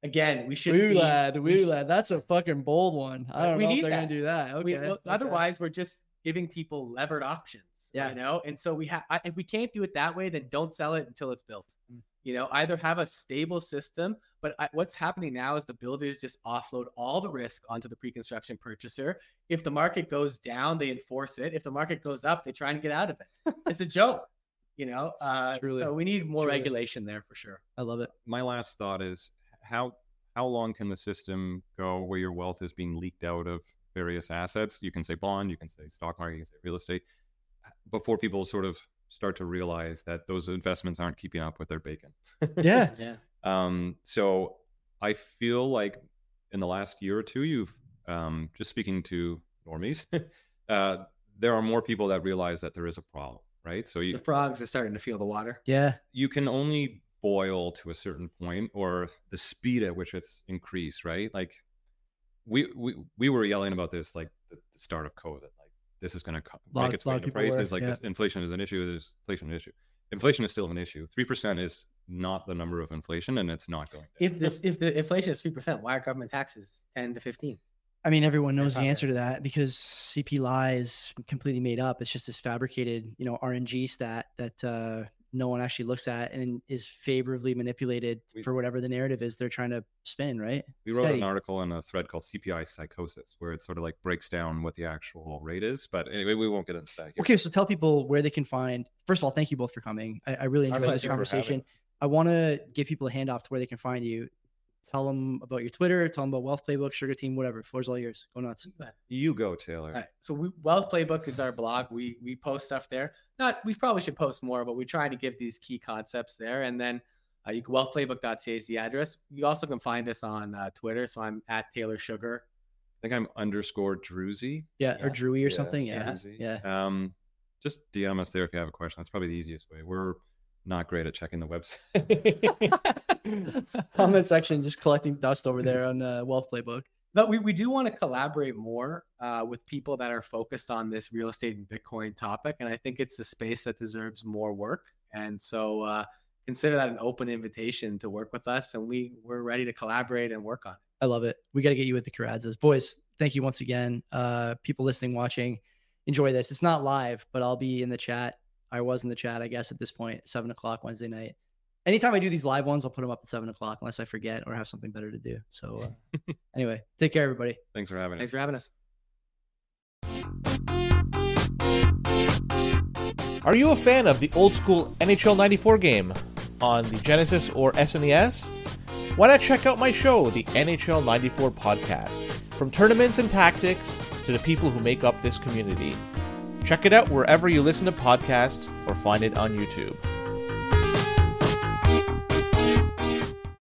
again, we should Woo be, lad, we woo should- lad. That's a fucking bold one. I don't We know if need they're that. gonna do that. Okay. we- well, okay. Otherwise, we're just giving people levered options. Yeah. You know, and so we have. If we can't do it that way, then don't sell it until it's built. Mm. You know, either have a stable system, but I, what's happening now is the builders just offload all the risk onto the pre-construction purchaser. If the market goes down, they enforce it. If the market goes up, they try and get out of it. It's a joke, you know. Uh, Truly. So we need more Truly. regulation there for sure. I love it. My last thought is how how long can the system go where your wealth is being leaked out of various assets? You can say bond, you can say stock market, you can say real estate, before people sort of start to realize that those investments aren't keeping up with their bacon. Yeah. Yeah. Um, so I feel like in the last year or two, you've um, just speaking to normies, uh, there are more people that realize that there is a problem, right? So you The frogs are starting to feel the water. Yeah. you can only boil to a certain point, or the speed at which it's increased, right? Like we we we were yelling about this like the the start of COVID, like this is going to Lot- make its lot way of into people were, prices. Like yeah. this inflation is an issue. There's inflation an issue. Inflation is still an issue. Three percent is not the number of inflation, and it's not going down. If this, if the inflation is three percent, why are government taxes ten to fifteen? I mean, everyone knows the Probably. answer to that because C P L I is completely made up. It's just this fabricated, you know, R N G stat that uh, no one actually looks at and is favorably manipulated We- for whatever the narrative is they're trying to spin, right? We wrote Steady. an article in a thread called C P I Psychosis, where it sort of like breaks down what the actual rate is. But anyway, we won't get into that here. Okay, so tell people where they can find. First of all, thank you both for coming. I, I really Our enjoyed this pleasure for having conversation. I want to give people a handoff to where they can find you. Tell them about your Twitter. Tell them about Wealth Playbook, Sugar Team, whatever. Floor's all yours. Go nuts. You go, Taylor. All right. So we, Wealth Playbook is our blog. We we post stuff there. Not we probably should post more, but we try to give these key concepts there. And then uh, you can wealth playbook dot c a is the address. You also can find us on uh, Twitter. So I'm at Taylor Sugar. I think I'm underscore Druzy. Yeah, Yeah. or Drewy or Yeah, something. Yeah, Druzy. yeah. Um, just D M us there if you have a question. That's probably the easiest way. We're not great at checking the website. Comment section, just collecting dust over there on the Wealth Playbook. But we, we do want to collaborate more uh, with people that are focused on this real estate and Bitcoin topic. And I think it's a space that deserves more work. And so uh, consider that an open invitation to work with us. And we, we're ready to collaborate and work on it. I love it. We got to get you with the Caradzas. Boys, thank you once again. Uh, people listening, watching, enjoy this. It's not live, but I'll be in the chat. I was in the chat, I guess, at this point, seven o'clock Wednesday night. Anytime I do these live ones, I'll put them up at seven o'clock unless I forget or have something better to do. So uh, anyway, take care, everybody. Thanks for having us. Thanks for having us. Are you a fan of the old school N H L ninety-four game on the Genesis or S N E S? Why not check out my show, the N H L ninety-four Podcast? From tournaments and tactics to the people who make up this community. Check it out wherever you listen to podcasts or find it on YouTube.